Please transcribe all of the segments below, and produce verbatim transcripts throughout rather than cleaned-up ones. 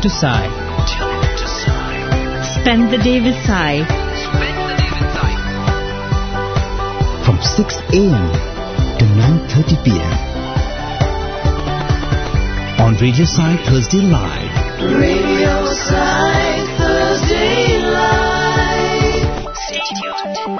to Sai. Tune in to Sai. Spend the day with Sai. Spend the day with Sai. From six a.m. to nine thirty p.m. on Radio Sai Thursday Live. Radio Sai Thursday Live. Stay tuned.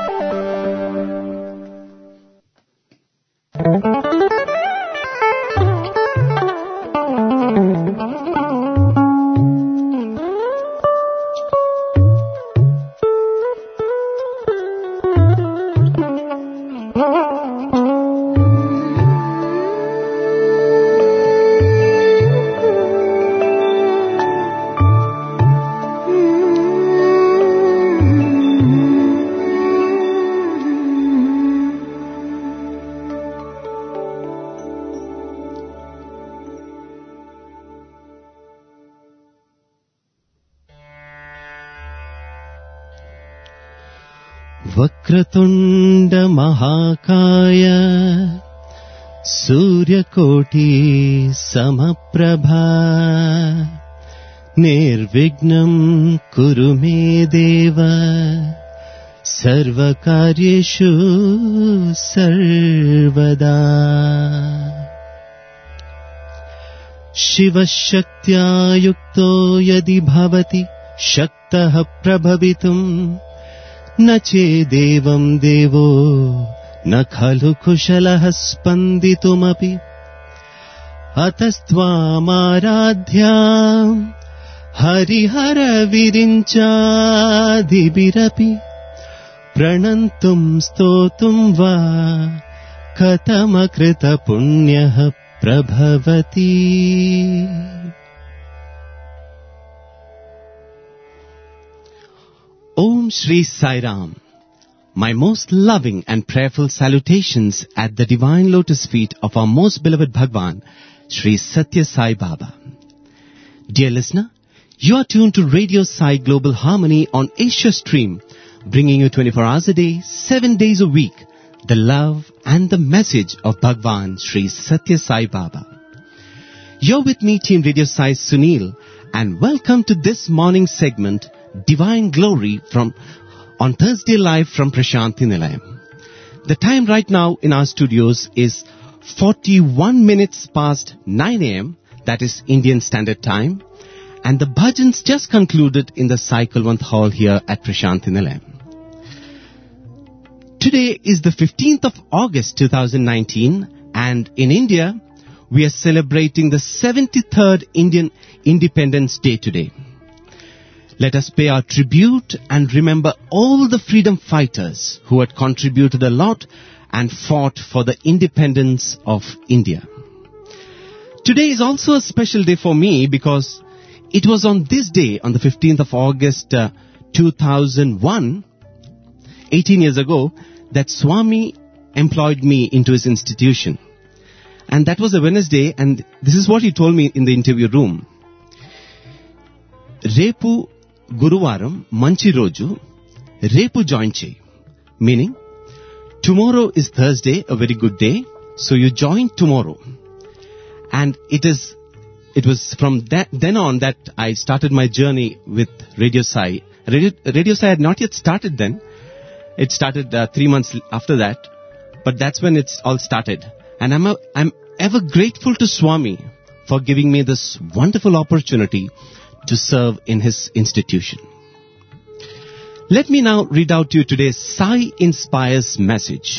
वक्रतुण्ड महाकाय सूर्यकोटि समप्रभा निर्विघ्नं कुरु मे देव सर्वकार्येषु सर्वदा शिवशक्त्या युक्तो यदि भवति शक्तः प्रभवितुम् न चेदेवं देवो न खलु कुशलः स्पन्दितुमपि अतस्त्वामाराध्याम् हरिहर विरिञ्चादिभिरपि प्रणन्तुं स्तोतुं वा कथमकृत पुण्यः प्रभवति. Om Shri Sai Ram. My most loving and prayerful salutations at the divine lotus feet of our most beloved Bhagwan, Shri Satya Sai Baba. Dear listener, you are tuned to Radio Sai Global Harmony on Asia Stream, bringing you twenty-four hours a day, seven days a week, the love and the message of Bhagwan Shri Satya Sai Baba. You're with me, Team Radio Sai Sunil, and welcome to this morning segment, Divine Glory from on Thursday Live from Prashanthi Nilayam. The time right now in our studios is forty-one minutes past nine a.m. That is Indian Standard Time, and the bhajans just concluded in the Sai Kulwant Hall here at Prashanthi Nilayam. Today is the fifteenth of August two thousand nineteen, and in India we are celebrating the seventy-third Indian Independence Day today. Let us pay our tribute and remember all the freedom fighters who had contributed a lot and fought for the independence of India. Today is also a special day for me because it was on this day, on the fifteenth of August uh, two thousand one, eighteen years ago, that Swami employed me into his institution. And that was a Wednesday, and this is what he told me in the interview room. Repu Guruvaram Manchi Roju, Repu join cheyi. Meaning, tomorrow is Thursday, a very good day, so you join tomorrow. And it is, it was from that, then on that I started my journey with Radio Sai. Radio, Radio Sai had not yet started then. It started uh, three months after that, but that's when it's all started. And I'm, a, I'm ever grateful to Swami for giving me this wonderful opportunity to serve in his institution. Let me now read out to you today's Sai Inspires message.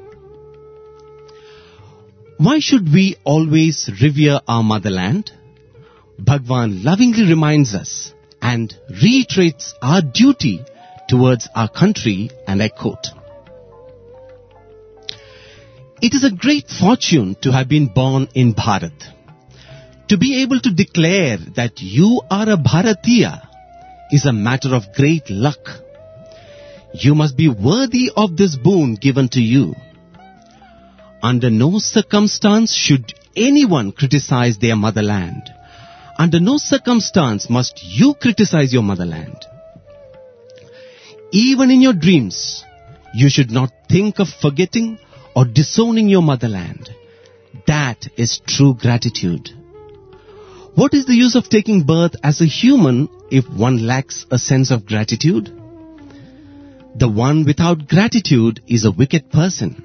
Why should we always revere our motherland? Bhagwan lovingly reminds us and reiterates our duty towards our country, and I quote, "It is a great fortune to have been born in Bharat. To be able to declare that you are a Bharatiya is a matter of great luck. You must be worthy of this boon given to you. Under no circumstance should anyone criticize their motherland. Under no circumstance must you criticize your motherland. Even in your dreams, you should not think of forgetting or disowning your motherland. That is true gratitude. What is the use of taking birth as a human if one lacks a sense of gratitude? The one without gratitude is a wicked person.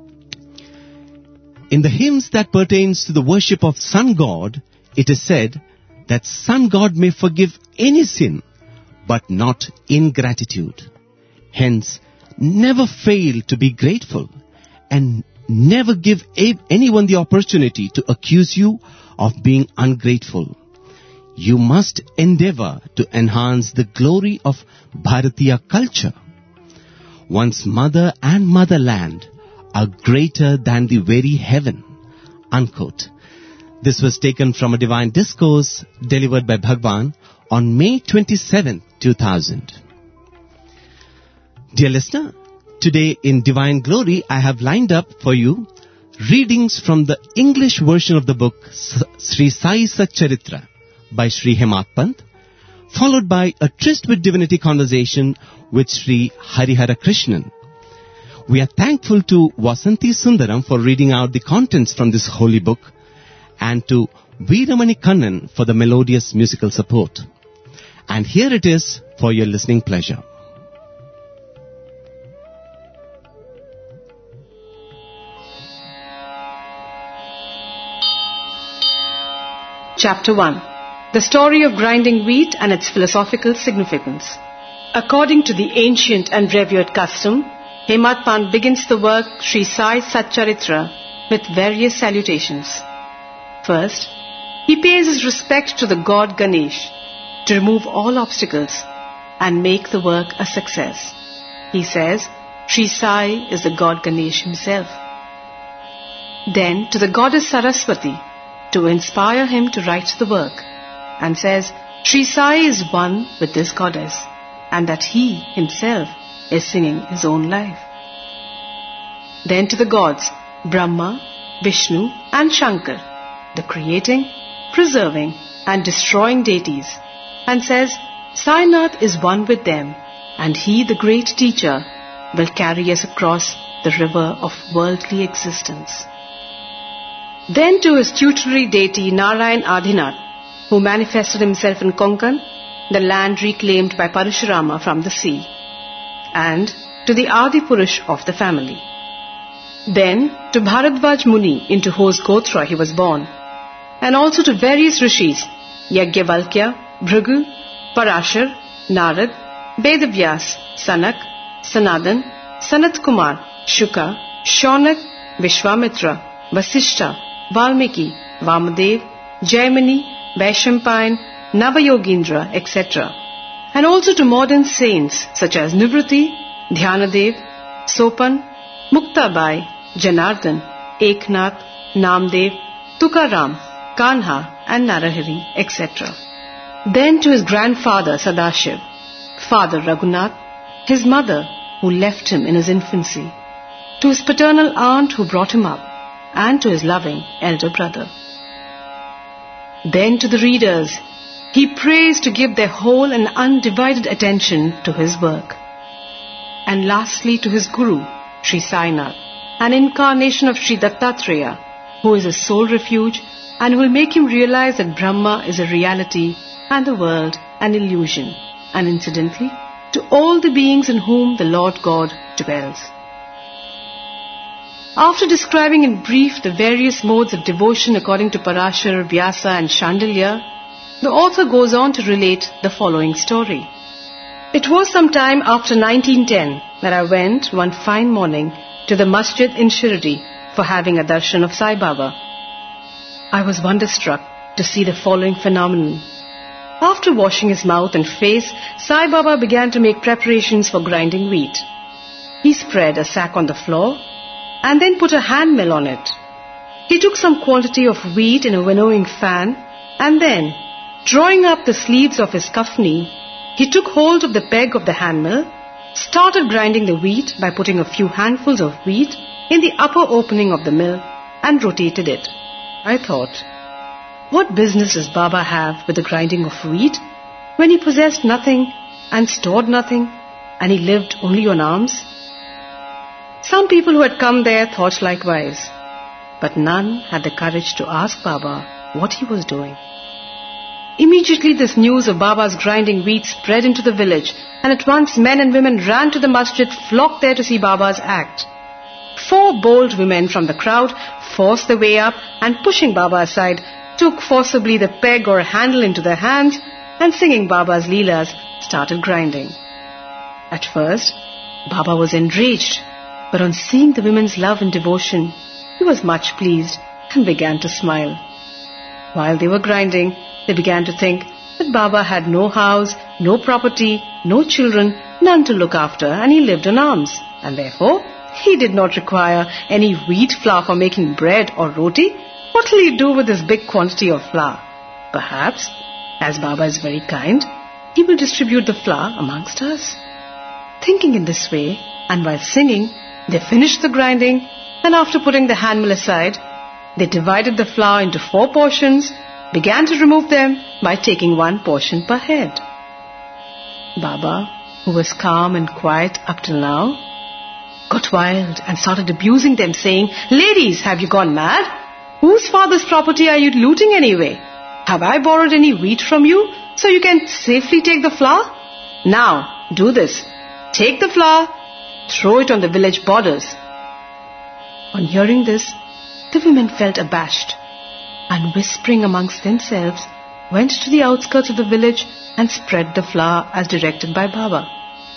In the hymns that pertains to the worship of Sun God, it is said that Sun God may forgive any sin, but not ingratitude. Hence, never fail to be grateful and never give a- anyone the opportunity to accuse you of being ungrateful. You must endeavor to enhance the glory of Bharatiya culture. One's mother and motherland are greater than the very heaven. Unquote. This was taken from a divine discourse delivered by Bhagwan on May twenty-seventh, two thousand. Dear listener, today in Divine Glory, I have lined up for you readings from the English version of the book Sri Sai Satcharitra by Sri Hemat Pant, followed by a Tryst with Divinity conversation with Sri Harihara Krishnan. We are thankful to Vasanthi Sundaram for reading out the contents from this holy book and to Veeramani Kannan for the melodious musical support. And here it is for your listening pleasure. Chapter one. The story of grinding wheat and its philosophical significance. According to the ancient and revered custom, Hemat Pant begins the work Sri Sai Satcharitra with various salutations. First, he pays his respect to the god Ganesh to remove all obstacles and make the work a success. He says, Sri Sai is the god Ganesh himself. Then to the goddess Saraswati to inspire him to write the work, and says, Sri Sai is one with this goddess, and that he himself is singing his own life. Then to the gods, Brahma, Vishnu and Shankar, the creating, preserving and destroying deities, and says, Sainath is one with them, and he, the great teacher, will carry us across the river of worldly existence. Then to his tutelary deity Narayan Adinath, who manifested himself in Konkan, the land reclaimed by Parashurama from the sea, and to the Adi Purush of the family. Then to Bharadvaj Muni, into whose Gotra he was born, and also to various rishis, Yagyavalkya, Bhrigu, Parashar, Narad, Vedavyas, Sanak, Sanadan, Sanat Kumar, Shuka, Shaunak, Vishwamitra, Vasishta, Valmiki, Vamadev, Jaimini, Vaishampayana, Navayogendra, et cetera. And also to modern saints such as Nivruti, Dhyanadev, Sopan, Muktabai, Janardhan, Eknath, Namdev, Tukaram, Kanha and Narahari, et cetera. Then to his grandfather Sadashiv, father Raghunath, his mother who left him in his infancy, to his paternal aunt who brought him up, and to his loving elder brother. Then to the readers, he prays to give their whole and undivided attention to his work. And lastly to his guru, Sri Sainath, an incarnation of Sri Dattatreya, who is his sole refuge and will make him realize that Brahma is a reality and the world an illusion, and incidentally, to all the beings in whom the Lord God dwells. After describing in brief the various modes of devotion according to Parashar, Vyasa and Shandilya, the author goes on to relate the following story. It was some time after nineteen ten that I went one fine morning to the masjid in Shirdi for having a darshan of Sai Baba. I was wonderstruck to see the following phenomenon. After washing his mouth and face, Sai Baba began to make preparations for grinding wheat. He spread a sack on the floor and then put a hand mill on it. He took some quantity of wheat in a winnowing fan, and then, drawing up the sleeves of his kafni, he took hold of the peg of the hand mill, started grinding the wheat by putting a few handfuls of wheat in the upper opening of the mill and rotated it. I thought, what business does Baba have with the grinding of wheat when he possessed nothing and stored nothing and he lived only on alms? Some people who had come there thought likewise, but none had the courage to ask Baba what he was doing. Immediately this news of Baba's grinding wheat spread into the village, and at once men and women ran to the masjid, flocked there to see Baba's act. Four bold women from the crowd forced their way up and, pushing Baba aside, took forcibly the peg or handle into their hands and, singing Baba's leelas, started grinding. At first, Baba was enraged, but on seeing the women's love and devotion, he was much pleased and began to smile. While they were grinding, they began to think that Baba had no house, no property, no children, none to look after, and he lived on alms, and therefore he did not require any wheat flour for making bread or roti. What will he do with this big quantity of flour? Perhaps, as Baba is very kind, he will distribute the flour amongst us. Thinking in this way, and while singing, they finished the grinding, and after putting the handmill aside, they divided the flour into four portions, began to remove them by taking one portion per head. Baba, who was calm and quiet up till now, got wild and started abusing them, saying, "Ladies, have you gone mad? Whose father's property are you looting anyway? Have I borrowed any wheat from you so you can safely take the flour? Now, do this. Take the flour, throw it on the village borders." On hearing this, the women felt abashed, and whispering amongst themselves, went to the outskirts of the village and spread the flour as directed by Baba.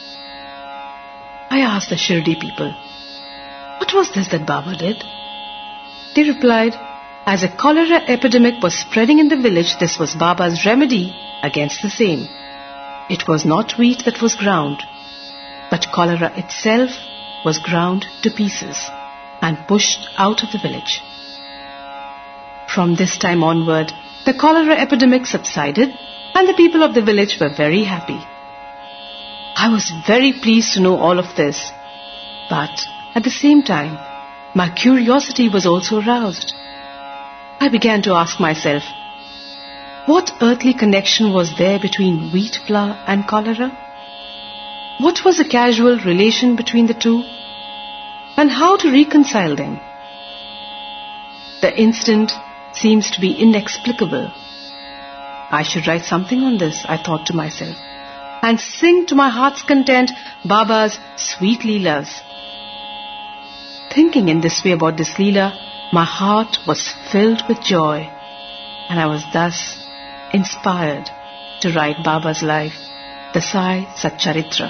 I asked the Shirdi people, what was this that Baba did? They replied, as a cholera epidemic was spreading in the village, this was Baba's remedy against the same. It was not wheat that was ground, but cholera itself was ground to pieces and pushed out of the village. From this time onward, the cholera epidemic subsided and the people of the village were very happy. I was very pleased to know all of this, but at the same time, my curiosity was also aroused. I began to ask myself, what earthly connection was there between wheat flour and cholera? What was the causal relation between the two? And how to reconcile them? The incident seems to be inexplicable. I should write something on this, I thought to myself, and sing to my heart's content Baba's sweet leelas. Thinking in this way about this leela, my heart was filled with joy, and I was thus inspired to write Baba's life, the Sai Satcharitra.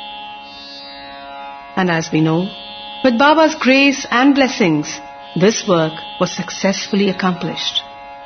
And as we know, with Baba's grace and blessings, this work was successfully accomplished.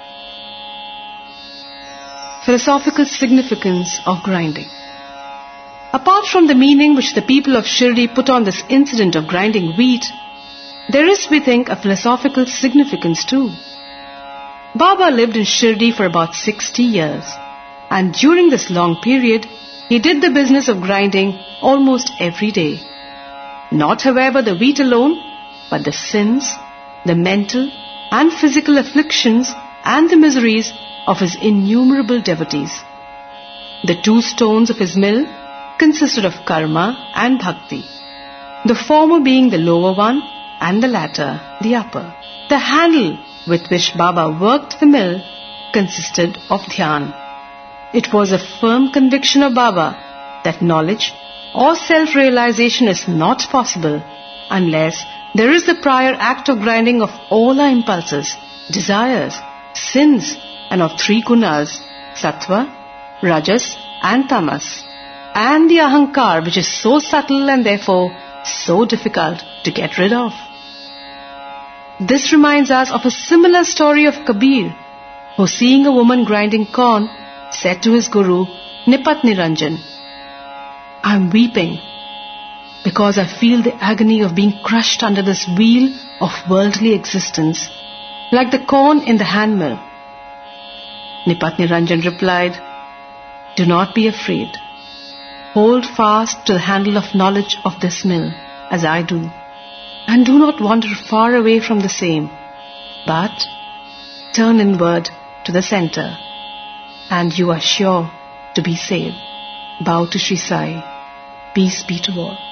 Philosophical significance of grinding. Apart from the meaning which the people of Shirdi put on this incident of grinding wheat, there is, we think, a philosophical significance too. Baba lived in Shirdi for about sixty years, and during this long period, he did the business of grinding almost every day. Not, however, the wheat alone, but the sins, the mental and physical afflictions and the miseries of his innumerable devotees. The two stones of his mill consisted of karma and bhakti, the former being the lower one and the latter the upper. The handle with which Baba worked the mill consisted of dhyan. It was a firm conviction of Baba that knowledge or self-realization is not possible unless there is the prior act of grinding of all our impulses, desires, sins, and of three gunas, sattva, rajas, and tamas, and the ahankar, which is so subtle and therefore so difficult to get rid of. This reminds us of a similar story of Kabir, who, seeing a woman grinding corn, said to his guru, Nipat Niranjan, I am weeping because I feel the agony of being crushed under this wheel of worldly existence, like the corn in the handmill. Nipat Niranjan replied, do not be afraid. Hold fast to the handle of knowledge of this mill, as I do, and do not wander far away from the same, but turn inward to the center, and you are sure to be saved. Bow to Sri Sai. Peace be to all.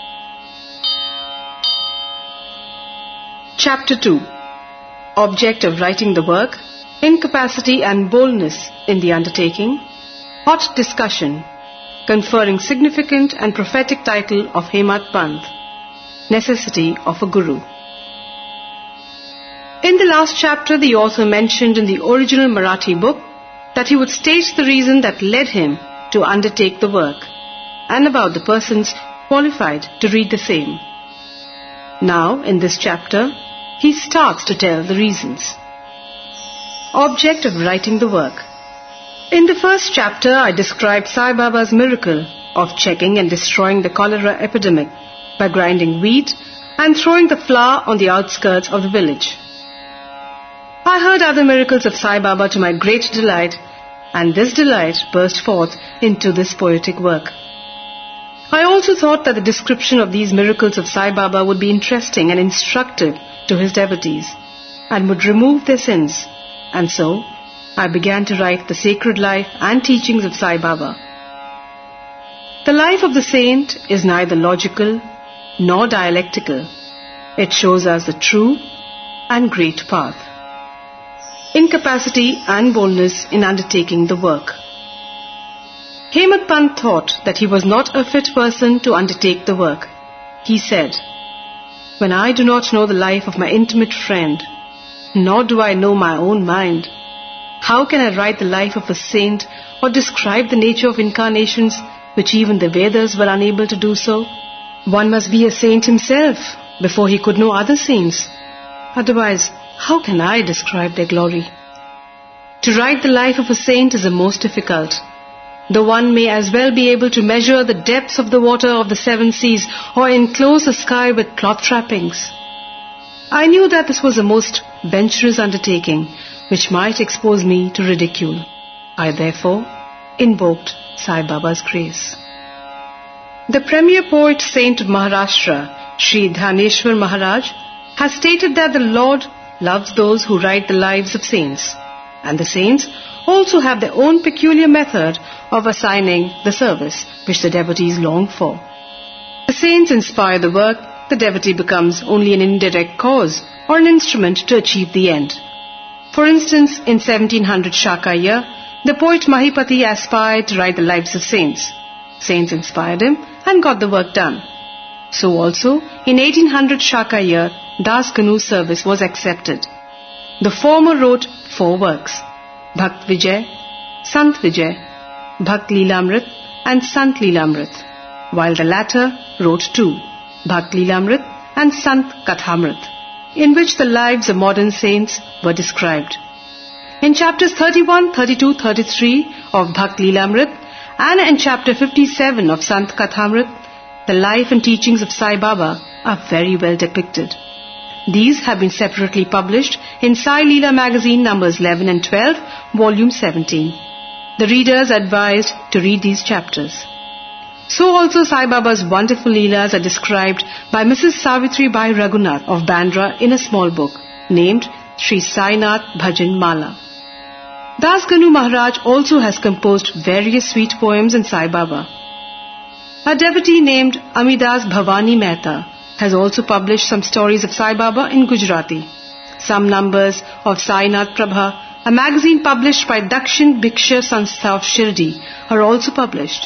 Chapter two. Object of writing the work, incapacity and boldness in the undertaking, hot discussion, conferring significant and prophetic title of Hemad Panth, necessity of a guru. In the last chapter, the author mentioned in the original Marathi book that he would state the reason that led him to undertake the work and about the persons qualified to read the same. Now, in this chapter, he starts to tell the reasons. Object of writing the work. In the first chapter, I described Sai Baba's miracle of checking and destroying the cholera epidemic by grinding wheat and throwing the flour on the outskirts of the village. I heard other miracles of Sai Baba to my great delight, and this delight burst forth into this poetic work. I also thought that the description of these miracles of Sai Baba would be interesting and instructive to his devotees and would remove their sins, and so I began to write the sacred life and teachings of Sai Baba. The life of the saint is neither logical nor dialectical. It shows us the true and great path. Incapacity and boldness in undertaking the work. Hemad Panth thought that he was not a fit person to undertake the work. He said, "When I do not know the life of my intimate friend, nor do I know my own mind, how can I write the life of a saint or describe the nature of incarnations which even the Vedas were unable to do so? One must be a saint himself before he could know other saints. Otherwise, how can I describe their glory? To write the life of a saint is the most difficult. Though one may as well be able to measure the depths of the water of the seven seas or enclose the sky with cloth trappings. I knew that this was a most venturous undertaking which might expose me to ridicule. I therefore invoked Sai Baba's grace." The premier poet saint of Maharashtra, Sri Dhaneshwar Maharaj, has stated that the Lord loves those who write the lives of saints, and the saints also have their own peculiar method of assigning the service which the devotees long for. The saints inspire the work, the devotee becomes only an indirect cause or an instrument to achieve the end. For instance, in seventeen hundred Shaka year, the poet Mahipati aspired to write the lives of saints. Saints inspired him and got the work done. So also, in eighteen hundred Shaka year, Das Ganu's service was accepted. The former wrote four works: Bhakt Vijay, Sant Vijay, Bhakt Leelamrit and Sant Leelamrit, while the latter wrote two, Bhakt Leelamrit and Sant Kathamrit, in which the lives of modern saints were described. In chapters thirty-one, thirty-two, thirty-three of Bhakt Leelamrit and in chapter fifty-seven of Sant Kathamrit, the life and teachings of Sai Baba are very well depicted. These have been separately published in Sai Leela magazine numbers eleven and twelve, volume seventeen. The readers are advised to read these chapters. So also Sai Baba's wonderful Leelas are described by Missus Savitri Bai Raghunath of Bandra in a small book named Sri Sai Nath Bhajan Mala. Das Ganu Maharaj also has composed various sweet poems in Sai Baba. A devotee named Amidas Bhavani Mehta has also published some stories of Sai Baba in Gujarati. Some numbers of Sai Nath Prabha, a magazine published by Dakshin Bhiksha Sanstha of Shirdi, are also published.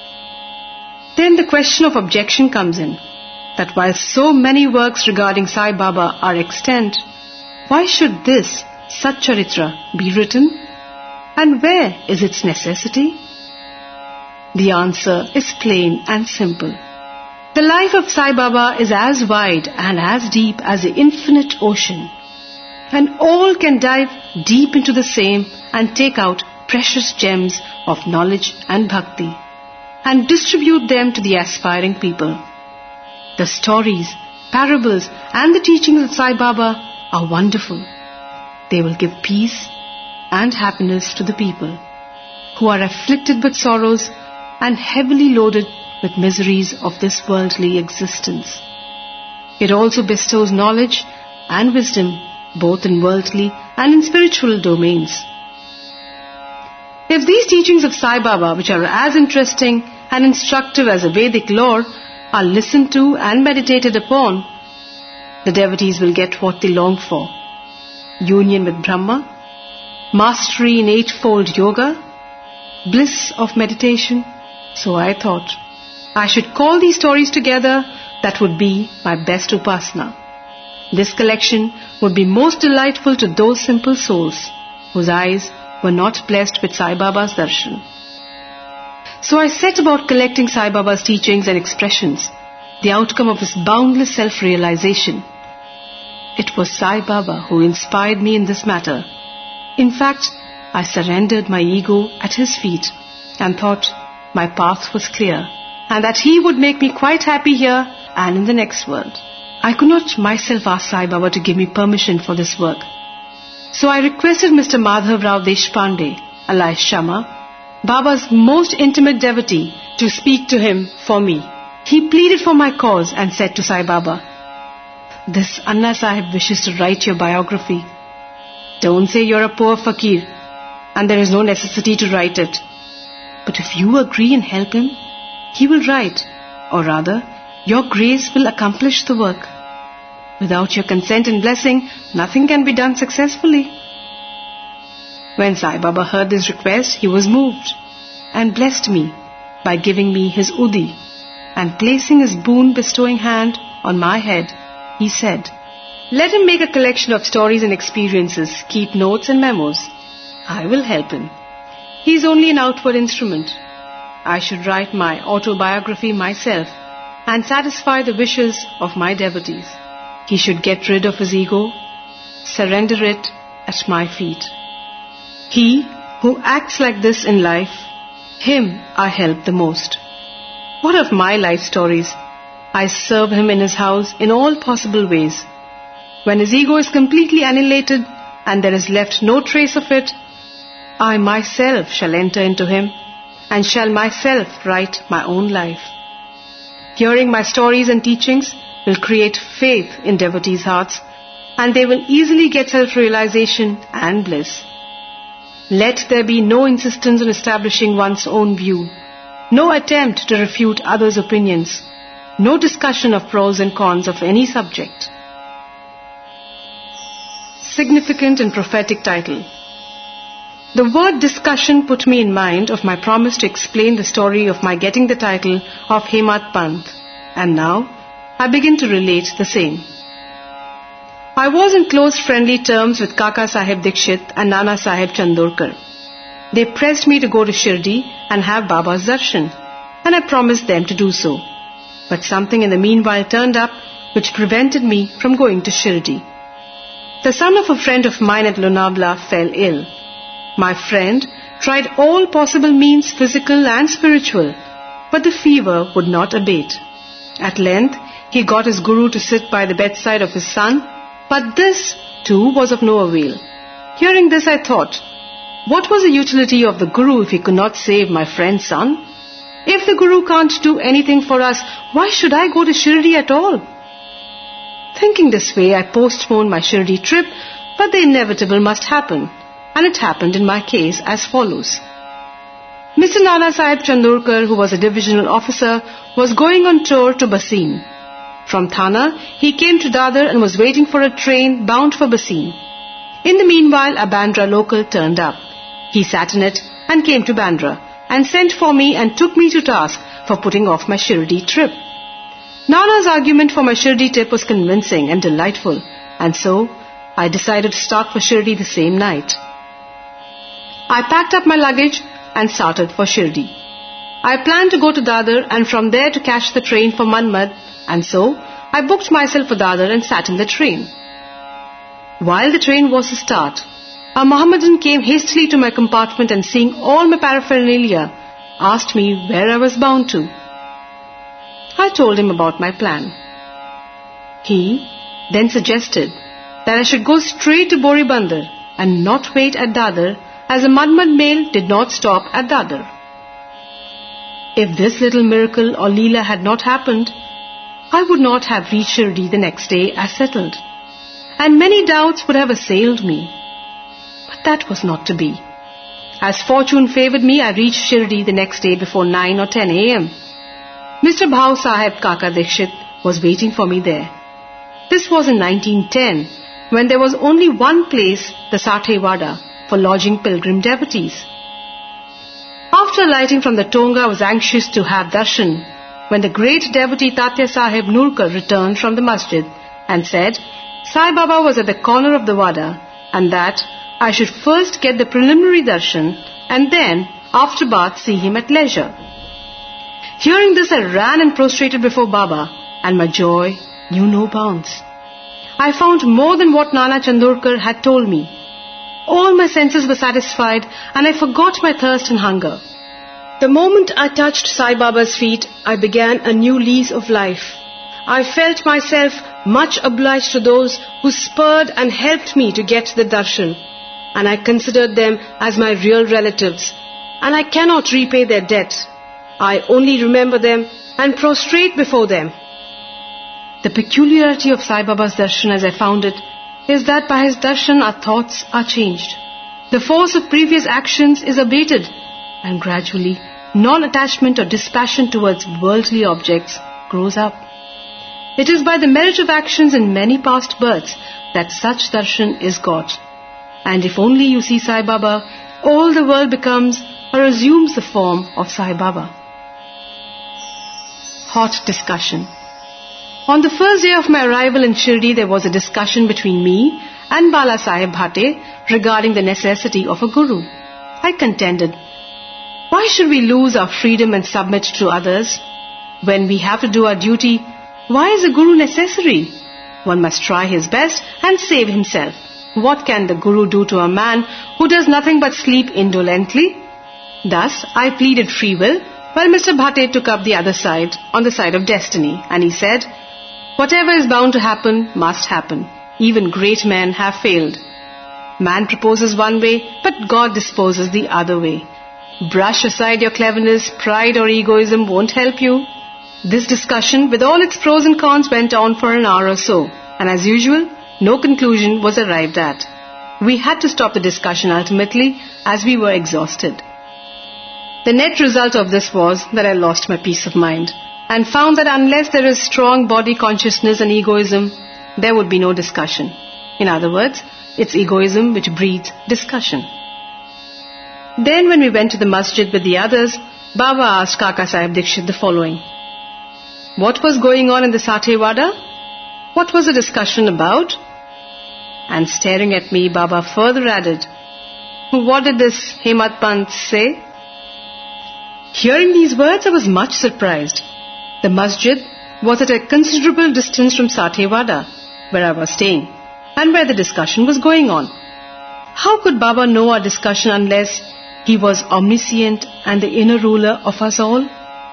Then the question of objection comes in, that while so many works regarding Sai Baba are extant, why should this Satcharitra be written? And where is its necessity? The answer is plain and simple. The life of Sai Baba is as wide and as deep as the infinite ocean, and all can dive deep into the same and take out precious gems of knowledge and bhakti and distribute them to the aspiring people. The stories, parables and the teachings of Sai Baba are wonderful. They will give peace and happiness to the people who are afflicted with sorrows and heavily loaded with miseries of this worldly existence. It also bestows knowledge and wisdom both in worldly and in spiritual domains. If these teachings of Sai Baba, which are as interesting and instructive as a Vedic lore, are listened to and meditated upon, the devotees will get what they long for: union with Brahma mastery in eightfold yoga, bliss of meditation. So I thought, I should call these stories together. That would be my best upasana. This collection would be most delightful to those simple souls whose eyes were not blessed with Sai Baba's darshan. So I set about collecting Sai Baba's teachings and expressions, the outcome of his boundless self-realization. It was Sai Baba who inspired me in this matter. In fact, I surrendered my ego at his feet and thought my path was clear and that he would make me quite happy here and in the next world. I could not myself ask Sai Baba to give me permission for this work. So I requested Mister Madhav Rao Deshpande, alias Shama, Baba's most intimate devotee, to speak to him for me. He pleaded for my cause and said to Sai Baba, "This Anna Sahib wishes to write your biography. Don't say you're a poor fakir and there is no necessity to write it. But if you agree and help him, he will write, or rather, your grace will accomplish the work. Without your consent and blessing, nothing can be done successfully." When Sai Baba heard this request, he was moved and blessed me by giving me his Udi, and placing his boon-bestowing hand on my head, he said, "Let him make a collection of stories and experiences, keep notes and memos. I will help him. He is only an outward instrument. I should write my autobiography myself and satisfy the wishes of my devotees. He should get rid of his ego, surrender it at my feet. He who acts like this in life, him I help the most. What of my life stories? I serve him in his house in all possible ways. When his ego is completely annihilated and there is left no trace of it, I myself shall enter into him and shall myself write my own life. Hearing my stories and teachings will create faith in devotees' hearts, and they will easily get self-realization and bliss. Let there be no insistence on establishing one's own view, no attempt to refute others' opinions, no discussion of pros and cons of any subject." Significant and prophetic title. The word discussion put me in mind of my promise to explain the story of my getting the title of Hemad Panth, and now I begin to relate the same. I was in close friendly terms with Kaka Sahib Dikshit and Nana Sahib Chandorkar. They pressed me to go to Shirdi and have Baba's darshan, and I promised them to do so. But something in the meanwhile turned up which prevented me from going to Shirdi. The son of a friend of mine at Lonavala fell ill. My friend tried all possible means, physical and spiritual, but the fever would not abate. At length, he got his guru to sit by the bedside of his son, but this, too, was of no avail. Hearing this, I thought, what was the utility of the guru if he could not save my friend's son? If the guru can't do anything for us, why should I go to Shirdi at all? Thinking this way, I postponed my Shirdi trip, but the inevitable must happen, and it happened in my case as follows. Mister Nana Sahib Chandorkar, who was a divisional officer, was going on tour to Bassein. From Thana, he came to Dadar and was waiting for a train bound for Bassein. In the meanwhile, a Bandra local turned up. He sat in it and came to Bandra and sent for me and took me to task for putting off my Shirdi trip. Nana's argument for my Shirdi trip was convincing and delightful, and so I decided to start for Shirdi the same night. I packed up my luggage and started for Shirdi. I planned to go to Dadar and from there to catch the train for Manmad, and so I booked myself for Dadar and sat in the train. While the train was to start, a Mohammedan came hastily to my compartment and, seeing all my paraphernalia, asked me where I was bound to. I told him about my plan. He then suggested that I should go straight to Boribandar and not wait at Dadar, as the Manmad mail did not stop at Dadar. If this little miracle or Leela had not happened, I would not have reached Shirdi the next day as settled, and many doubts would have assailed me. But that was not to be. As fortune favoured me, I reached Shirdi the next day before nine or ten a.m. Mister Bhau Sahib Kaka Dikshit was waiting for me there. This was in nineteen ten, when there was only one place, the Sathewada, for lodging pilgrim devotees. After alighting from the Tonga, I was anxious to have darshan when the great devotee Tatya Sahib Nurkar returned from the masjid and said Sai Baba was at the corner of the Wada and that I should first get the preliminary darshan and then, after bath, see him at leisure. Hearing this, I ran and prostrated before Baba, and my joy knew no bounds. I found more than what Nana Chandorkar had told me. All my senses were satisfied and I forgot my thirst and hunger. The moment I touched Sai Baba's feet, I began a new lease of life. I felt myself much obliged to those who spurred and helped me to get the darshan, and I considered them as my real relatives, and I cannot repay their debt. I only remember them and prostrate before them. The peculiarity of Sai Baba's darshan as I found it is that by his darshan our thoughts are changed. The force of previous actions is abated and gradually non-attachment or dispassion towards worldly objects grows up. It is by the merit of actions in many past births that such darshan is got. And if only you see Sai Baba, all the world becomes or assumes the form of Sai Baba. Hot discussion. On the first day of my arrival in Shirdi, there was a discussion between me and Bala Sahib Bhate regarding the necessity of a guru. I contended, why should we lose our freedom and submit to others? When we have to do our duty, why is a guru necessary? One must try his best and save himself. What can the guru do to a man who does nothing but sleep indolently? Thus, I pleaded free will, while Mister Bhate took up the other side, on the side of destiny, and he said, whatever is bound to happen, must happen. Even great men have failed. Man proposes one way, but God disposes the other way. Brush aside your cleverness, pride or egoism won't help you. This discussion, with all its pros and cons, went on for an hour or so, and as usual, no conclusion was arrived at. We had to stop the discussion ultimately, as we were exhausted. The net result of this was that I lost my peace of mind, and found that unless there is strong body consciousness and egoism, there would be no discussion. In other words, it's egoism which breeds discussion. Then when we went to the masjid with the others, Baba asked Kaka Sahib Dikshit the following. What was going on in the Sathe Wada? What was the discussion about? And staring at me, Baba further added, what did this Hemat Pant say? Hearing these words, I was much surprised. The masjid was at a considerable distance from Sathe Wada, where I was staying, and where the discussion was going on. How could Baba know our discussion unless he was omniscient and the inner ruler of us all?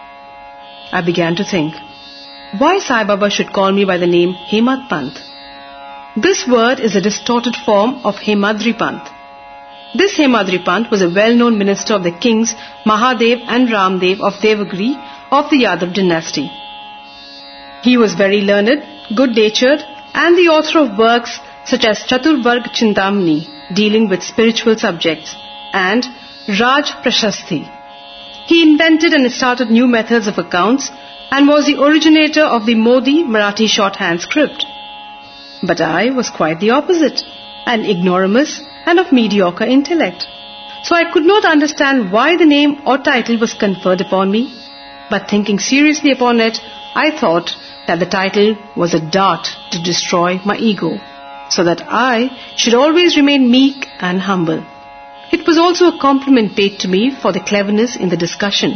I began to think, why Sai Baba should call me by the name Hemat Pant? This word is a distorted form of Hemadri Pant. This Hemadri Pant was a well-known minister of the kings Mahadev and Ramdev of Devagiri of the Yadav dynasty. He was very learned, good-natured, and the author of works such as Chaturvarg Chintamani, dealing with spiritual subjects, and Raj Prashasti. He invented and started new methods of accounts and was the originator of the Modi Marathi shorthand script. But I was quite the opposite, an ignoramus and of mediocre intellect. So I could not understand why the name or title was conferred upon me, but thinking seriously upon it, I thought that the title was a dart to destroy my ego, so that I should always remain meek and humble. It was also a compliment paid to me for the cleverness in the discussion.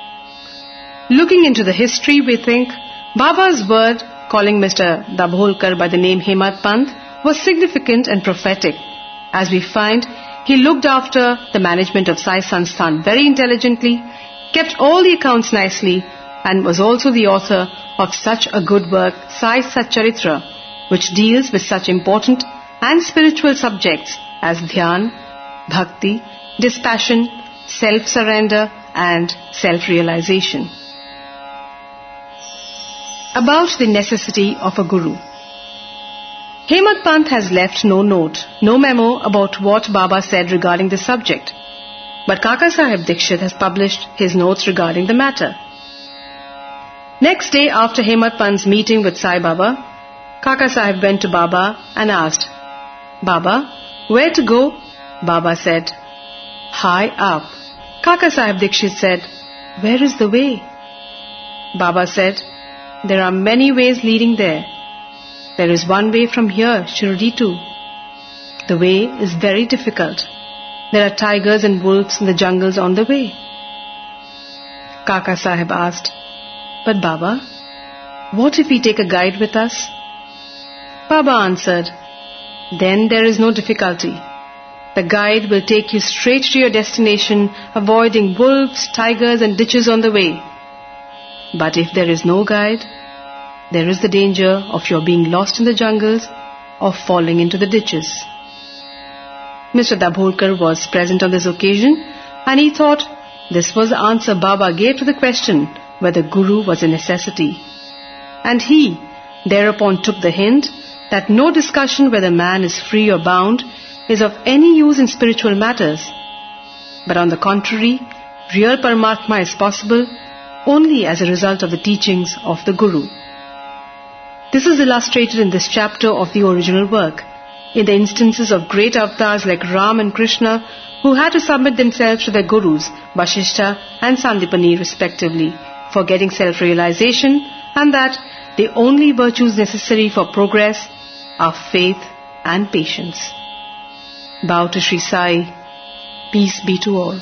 Looking into the history, we think Baba's word calling Mister Dabholkar by the name Hemat Pant was significant and prophetic, as we find he looked after the management of Sai Sansthan very intelligently, kept all the accounts nicely, and was also the author of such a good work, Sai Satcharitra, which deals with such important and spiritual subjects as dhyan, bhakti, dispassion, self-surrender, and self-realization. About the necessity of a guru. Hemat Pant has left no note, no memo about what Baba said regarding this subject. But Kaka Sahib Dikshit has published his notes regarding the matter. Next day after Hemat Pant's meeting with Sai Baba, Kaka Sahib went to Baba and asked, Baba, where to go Baba said, "High up." Kaka Sahib Dikshit said, "Where is the way?" Baba said, "There are many ways leading there. There is one way from here, Shirdi too. The way is very difficult. There are tigers and wolves in the jungles on the way." Kaka Sahib asked, "But Baba, what if we take a guide with us?" Baba answered, "Then there is no difficulty. The guide will take you straight to your destination, avoiding wolves, tigers and ditches on the way. But if there is no guide, there is the danger of your being lost in the jungles or falling into the ditches." Mister Dabholkar was present on this occasion, and he thought this was the answer Baba gave to the question whether Guru was a necessity. And he thereupon took the hint that no discussion whether man is free or bound is of any use in spiritual matters. But on the contrary, real Paramatma is possible only as a result of the teachings of the Guru. This is illustrated in this chapter of the original work, in the instances of great avatars like Ram and Krishna, who had to submit themselves to their gurus, Vasishtha and Sandipani respectively, for getting self-realization, and that the only virtues necessary for progress are faith and patience. Bow to Sri Sai. Peace be to all.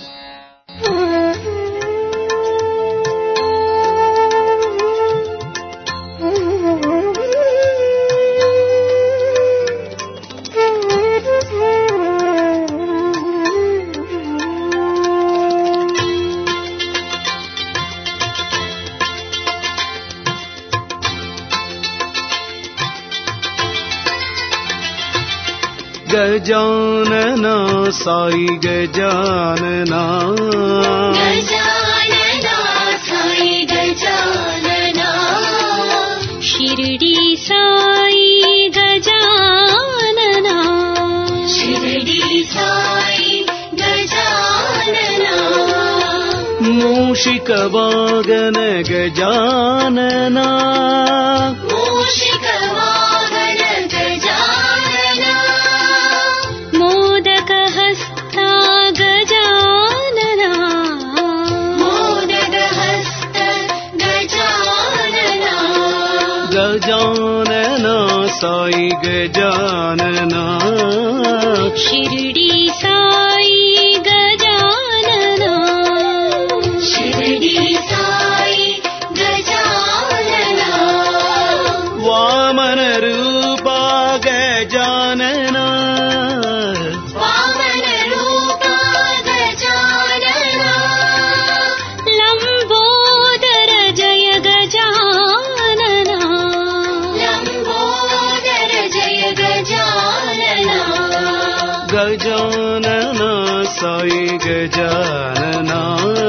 Gajanana Sai Gajanana Gajanana Sai Gajanana Shirdi Sai Gajanana Shirdi Sai Gajanana मूषिक wagon Gajanana मूषिक वाहन गजानना मोदक हस्ता गजानना मोदक हस्त गजानना गजानना साई गजानना शिरडी साई गजानना शिरडी साई गजानना वामन रूपा गजानना वामन रूपा गजानना लंबोदर जय गजानना लंबोदर जय Gajanana Gajanana Sai Gajanana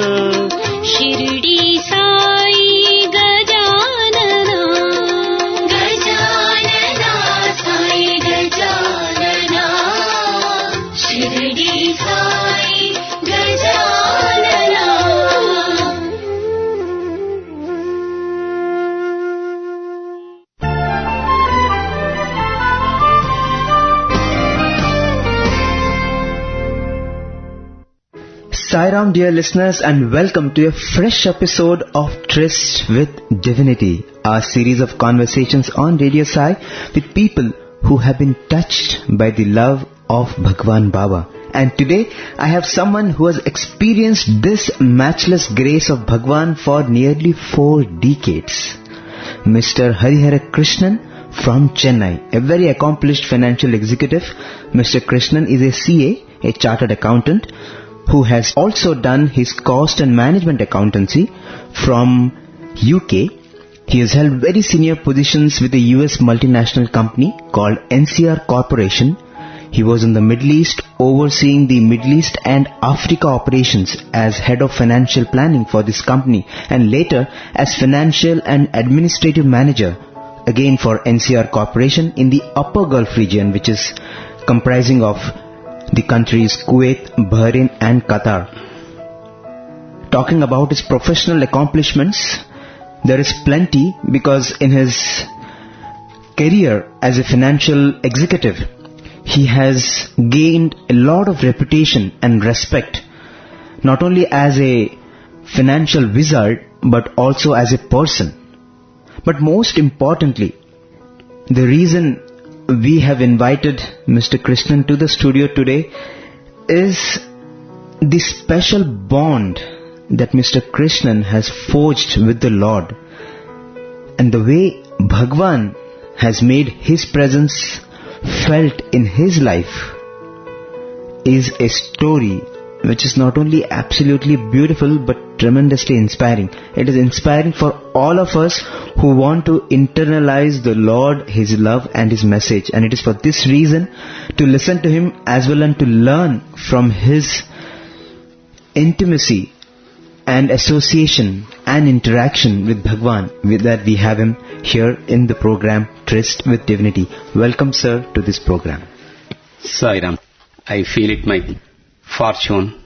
Shirdi Sai Gajanana Gajanana Sai Gajanana Shirdi Sai Gajanana Sai Ram, dear listeners, and welcome to a fresh episode of Tryst with Divinity, our series of conversations on Radio Sai with people who have been touched by the love of Bhagwan Baba. And today I have someone who has experienced this matchless grace of Bhagwan for nearly four decades. Mister Harihara Krishnan from Chennai, a very accomplished financial executive. Mister Krishnan is a C A, a chartered accountant, who has also done his cost and management accountancy from U K. He has held very senior positions with a U S multinational company called N C R Corporation. He was in the Middle East overseeing the Middle East and Africa operations as head of financial planning for this company, and later as financial and administrative manager again for N C R Corporation in the Upper Gulf region, which is comprising of the countries Kuwait, Bahrain and Qatar. Talking about his professional accomplishments, there is plenty, because in his career as a financial executive, he has gained a lot of reputation and respect, not only as a financial wizard, but also as a person. But most importantly, the reason we have invited Mister Krishnan to the studio today is the special bond that Mister Krishnan has forged with the Lord, and the way Bhagwan has made his presence felt in his life is a story which is not only absolutely beautiful but tremendously inspiring. It is inspiring for all of us who want to internalize the Lord, His love and His message. And it is for this reason to listen to Him as well and to learn from His intimacy and association and interaction with Bhagwan, with that we have him here in the program Tryst with Divinity. Welcome, sir, to this program. Sairam, I feel it my fortune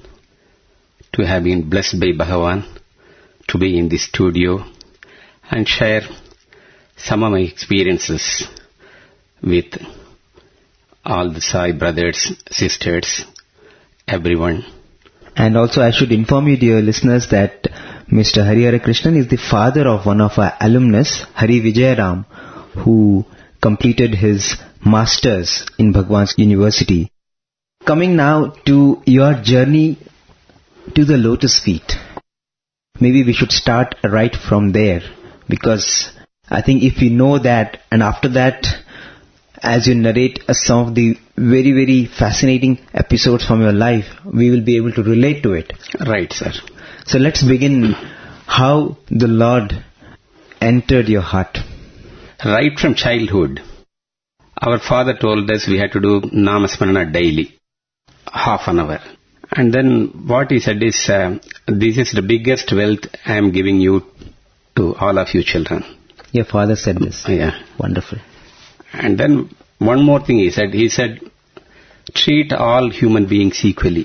to have been blessed by Bhagavan to be in this studio and share some of my experiences with all the Sai brothers, sisters, everyone. And also I should inform you, dear listeners, that Mister Harihara Krishnan is the father of one of our alumnus, Hari Vijayaram, who completed his masters in Bhagwan's University. Coming now to your journey to the lotus feet. Maybe we should start right from there, because I think if we know that, and after that, as you narrate uh, some of the very, very fascinating episodes from your life, we will be able to relate to it. Right, sir. So let's begin how the Lord entered your heart. Right from childhood, our father told us we had to do Namasmarana daily, half an hour. And then what he said is, uh, this is the biggest wealth I am giving you to all of you children. Your father said this. Yeah. Wonderful. And then one more thing he said, he said, treat all human beings equally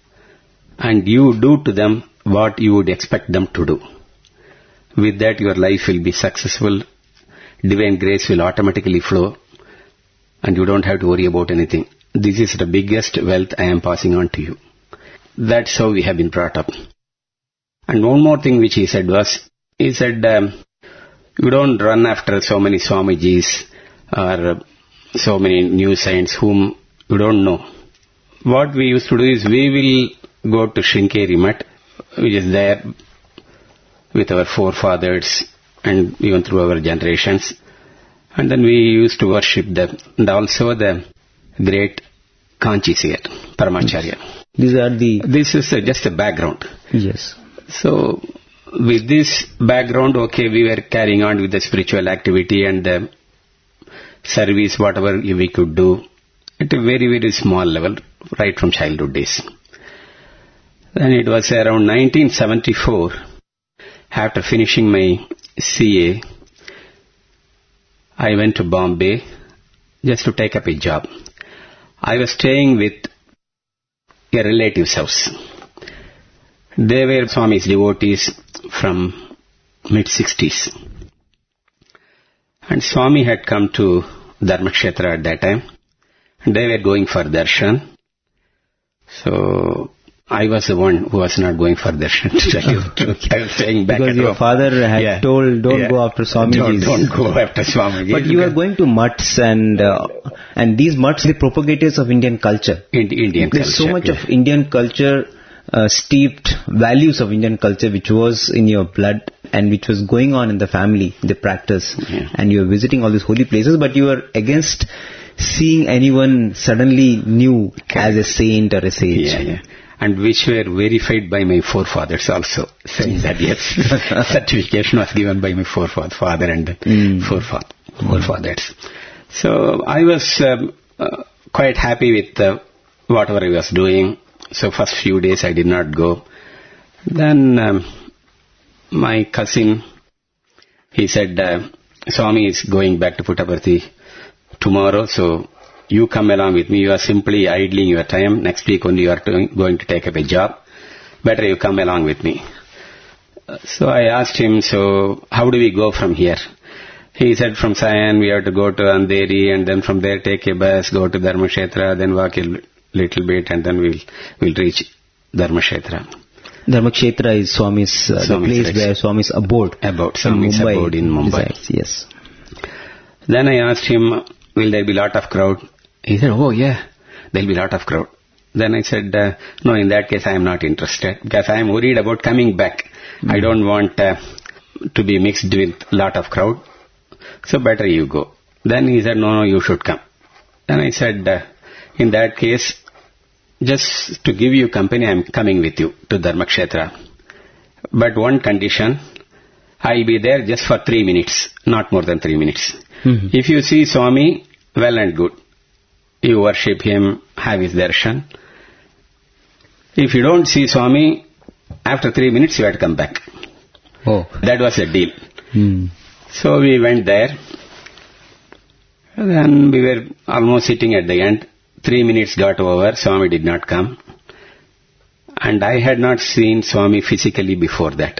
and you do to them what you would expect them to do. With that your life will be successful, divine grace will automatically flow and you don't have to worry about anything. This is the biggest wealth I am passing on to you. That's how we have been brought up. And one more thing which he said was, he said, um, you don't run after so many Swamijis or so many new saints whom you don't know. What we used to do is we will go to Sringeri Mutt, which is there with our forefathers and even through our generations. And then we used to worship them. And also the great Kanchi here, Paramacharya. These are the... This is uh, just a background. Yes. So, with this background, okay, we were carrying on with the spiritual activity and the service, whatever we could do, at a very, very small level, right from childhood days. Then it was around nineteen seventy-four, after finishing my C A, I went to Bombay just to take up a job. I was staying with a relative's house. They were Swami's devotees from mid-sixties. And Swami had come to Dharmakshetra at that time. And they were going for darshan. So I was the one who was not going for darshan, to tell you the truth. I was staying back because at your home. father had Yeah. told, don't Yeah. go after Swamijis. Don't, don't go after Swamiji. But you are going to mutts, and uh, and these mutts, the propagators of Indian culture. In Indian There's culture. so much yeah. of Indian culture, uh, steeped values of Indian culture, which was in your blood and which was going on in the family, the practice. Yeah. And you were visiting all these holy places, but you were against seeing anyone suddenly new as a saint or a sage. Yeah, yeah. And which were verified by my forefathers also, saying that yes, certification was given by my forefather father and Mm. forefather, forefathers. So I was um, uh, quite happy with uh, whatever I was doing. So first few days I did not go. Then um, my cousin, he said, uh, Swami is going back to Puttaparthi tomorrow, so you come along with me. You are simply idling your time. Next week only you are to, going to take up a job. Better you come along with me. Uh, so I asked him, so how do we go from here? He said from Sion we have to go to Andheri and then from there take a bus, go to Dharmakshetra, then walk a l- little bit and then we'll, we'll reach Dharmakshetra. Dharmakshetra is Swami's, uh, the Swami's place rest. where Swami's abode. Abode, Swami's in Mumbai abode in Mumbai. resides, yes. Then I asked him, will there be lot of crowd? He said, oh yeah, there'll be lot of crowd. Then I said, uh, no, in that case I am not interested because I am worried about coming back. Mm-hmm. I don't want uh, to be mixed with lot of crowd. So better you go. Then he said, no, no, you should come. Then I said, uh, in that case, just to give you company, I am coming with you to Dharmakshetra. But one condition, I'll be there just for three minutes, not more than three minutes. Mm-hmm. If you see Swami, well and good. You worship him, have his darshan. If you don't see Swami, after three minutes you have to come back. Oh. That was the deal. Hmm. So we went there. And then we were almost sitting at the end. Three minutes got over, Swami did not come. And I had not seen Swami physically before that.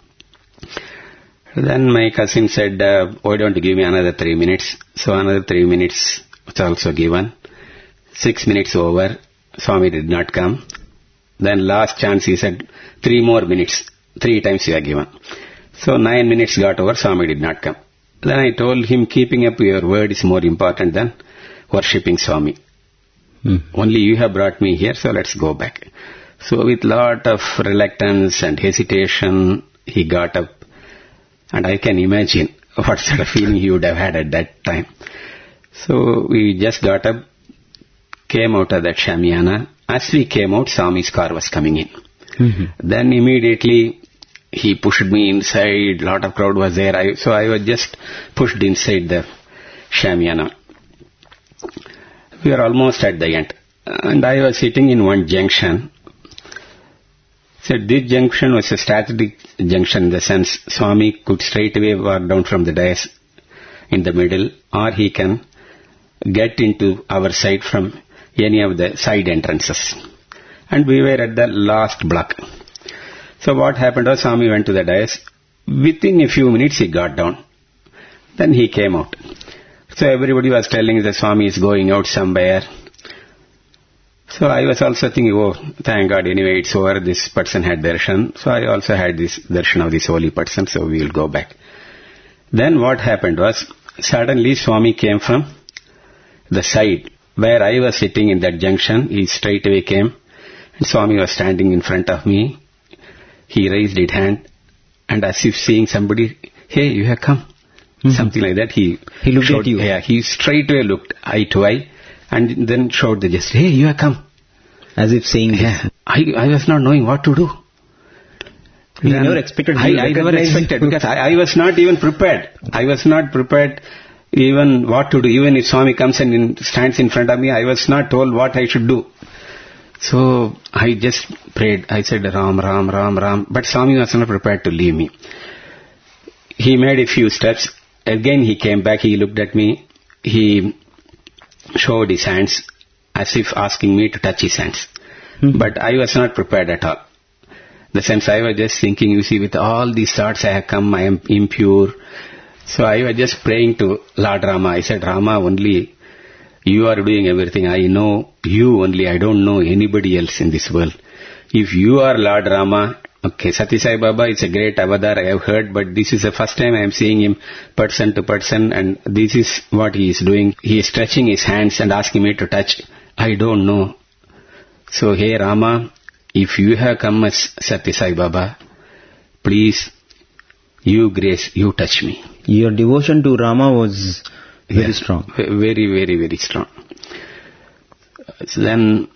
Then my cousin said, uh, why don't you give me another three minutes? So another three minutes was also given. Six minutes over, Swami did not come. Then last chance he said, three more minutes. Three times you are given. So nine minutes got over, Swami did not come. Then I told him, keeping up your word is more important than worshipping Swami. Hmm. Only you have brought me here, so let's go back. So with lot of reluctance and hesitation, he got up. And I can imagine what sort of feeling he would have had at that time. So we just got up, came out of that Shamiana. As we came out, Swami's car was coming in. Mm-hmm. Then immediately he pushed me inside, lot of crowd was there. I, so I was just pushed inside the Shamiana. We were almost at the end. And I was sitting in one junction. So this junction was a strategic junction in the sense Swami could straight away walk down from the dais in the middle, or he can get into our side from any of the side entrances. And we were at the last block. So what happened was Swami went to the dais. Within a few minutes he got down. Then he came out. So everybody was telling that Swami is going out somewhere. So I was also thinking, oh, thank God, anyway, it's over. This person had darshan. So I also had this darshan of this holy person, so we will go back. Then what happened was, suddenly Swami came from the side where I was sitting in that junction. He straight away came, and Swami was standing in front of me. He raised his hand, and as if saying somebody, hey, you have come. Mm-hmm. Something like that. He, he looked showed, at you. Yeah, he straight away looked eye to eye, and then showed the gesture, hey, you have come. As if saying, yeah, I, I was not knowing what to do. You Then never expected. I, I never expected because I, I was not even prepared. I was not prepared even what to do. Even if Swami comes and in, stands in front of me, I was not told what I should do. So I just prayed. I said, Ram, Ram, Ram, Ram. But Swami was not prepared to leave me. He made a few steps. Again he came back. He looked at me. He showed his hands as if asking me to touch his hands. Mm-hmm. But I was not prepared at all. The sense I was just thinking, you see, with all these thoughts I have come, I am impure. So I was just praying to Lord Rama. I said, Rama, only you are doing everything. I know you only. I don't know anybody else in this world. If you are Lord Rama, okay, Satya Sai Baba is a great avatar, I have heard, but this is the first time I am seeing him person to person, and this is what he is doing. He is stretching his hands and asking me to touch. I don't know. So, hey Rama, if you have come as Satya Sai Baba, please, you grace, you touch me. Your devotion to Rama was very yeah, strong. Very, very, very strong. So then,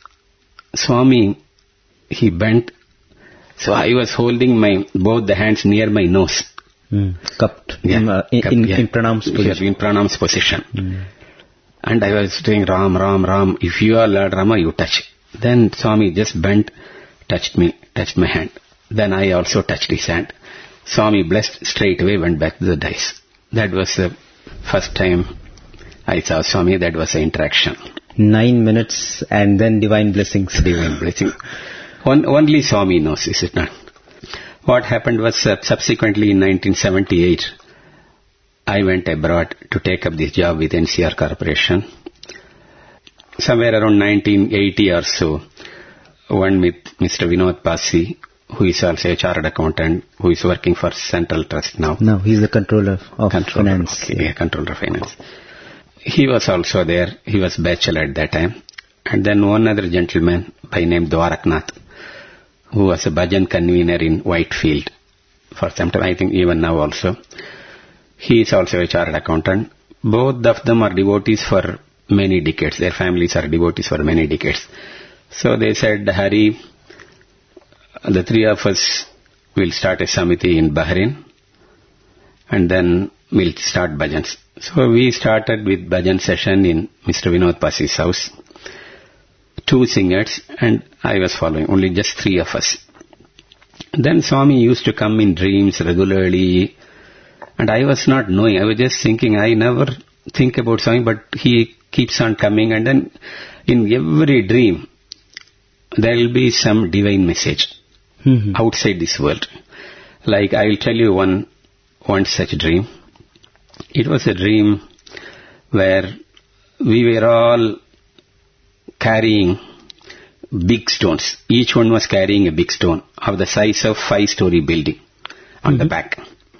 Swami, he bent. So I was holding my both the hands near my nose. Mm. Cupped. Yeah, in, uh, in, cupped, in, yeah. in pranam's position. In pranam's position. Mm. And I was saying, Ram, Ram, Ram, if you are Lord Rama, you touch. Then Swami just bent, touched me, touched my hand. Then I also touched his hand. Swami blessed, straight away went back to the dais. That was the first time I saw Swami. That was the interaction. Nine minutes and then divine blessings. Divine blessing. One, only Swami knows, is it not? What happened was uh, subsequently in nineteen seventy-eight, I went abroad to take up this job with N C R Corporation. Somewhere around nineteen eighty or so, one with Mister Vinod Pasi, who is also a chartered accountant, who is working for Central Trust now. No, he's the controller of Controller, finance. okay, yeah, controller of finance. He was also there. He was bachelor at that time. And then one other gentleman by name Dwaraknath, who was a bhajan convener in Whitefield for some time, I think even now also. He is also a chartered accountant. Both of them are devotees for many decades. Their families are devotees for many decades. So they said, Hari, the three of us will start a samiti in Bahrain and then we'll start bhajans. So we started with bhajan session in Mister Vinod Pasi's house. Two singers and I was following, only just three of us. Then Swami used to come in dreams regularly and I was not knowing. I was just thinking, I never think about Swami, but he keeps on coming, and then in every dream there will be some divine message mm-hmm. outside this world. Like I will tell you one one such dream. It was a dream where we were all carrying big stones. Each one was carrying a big stone of the size of five-story building on mm-hmm. the back.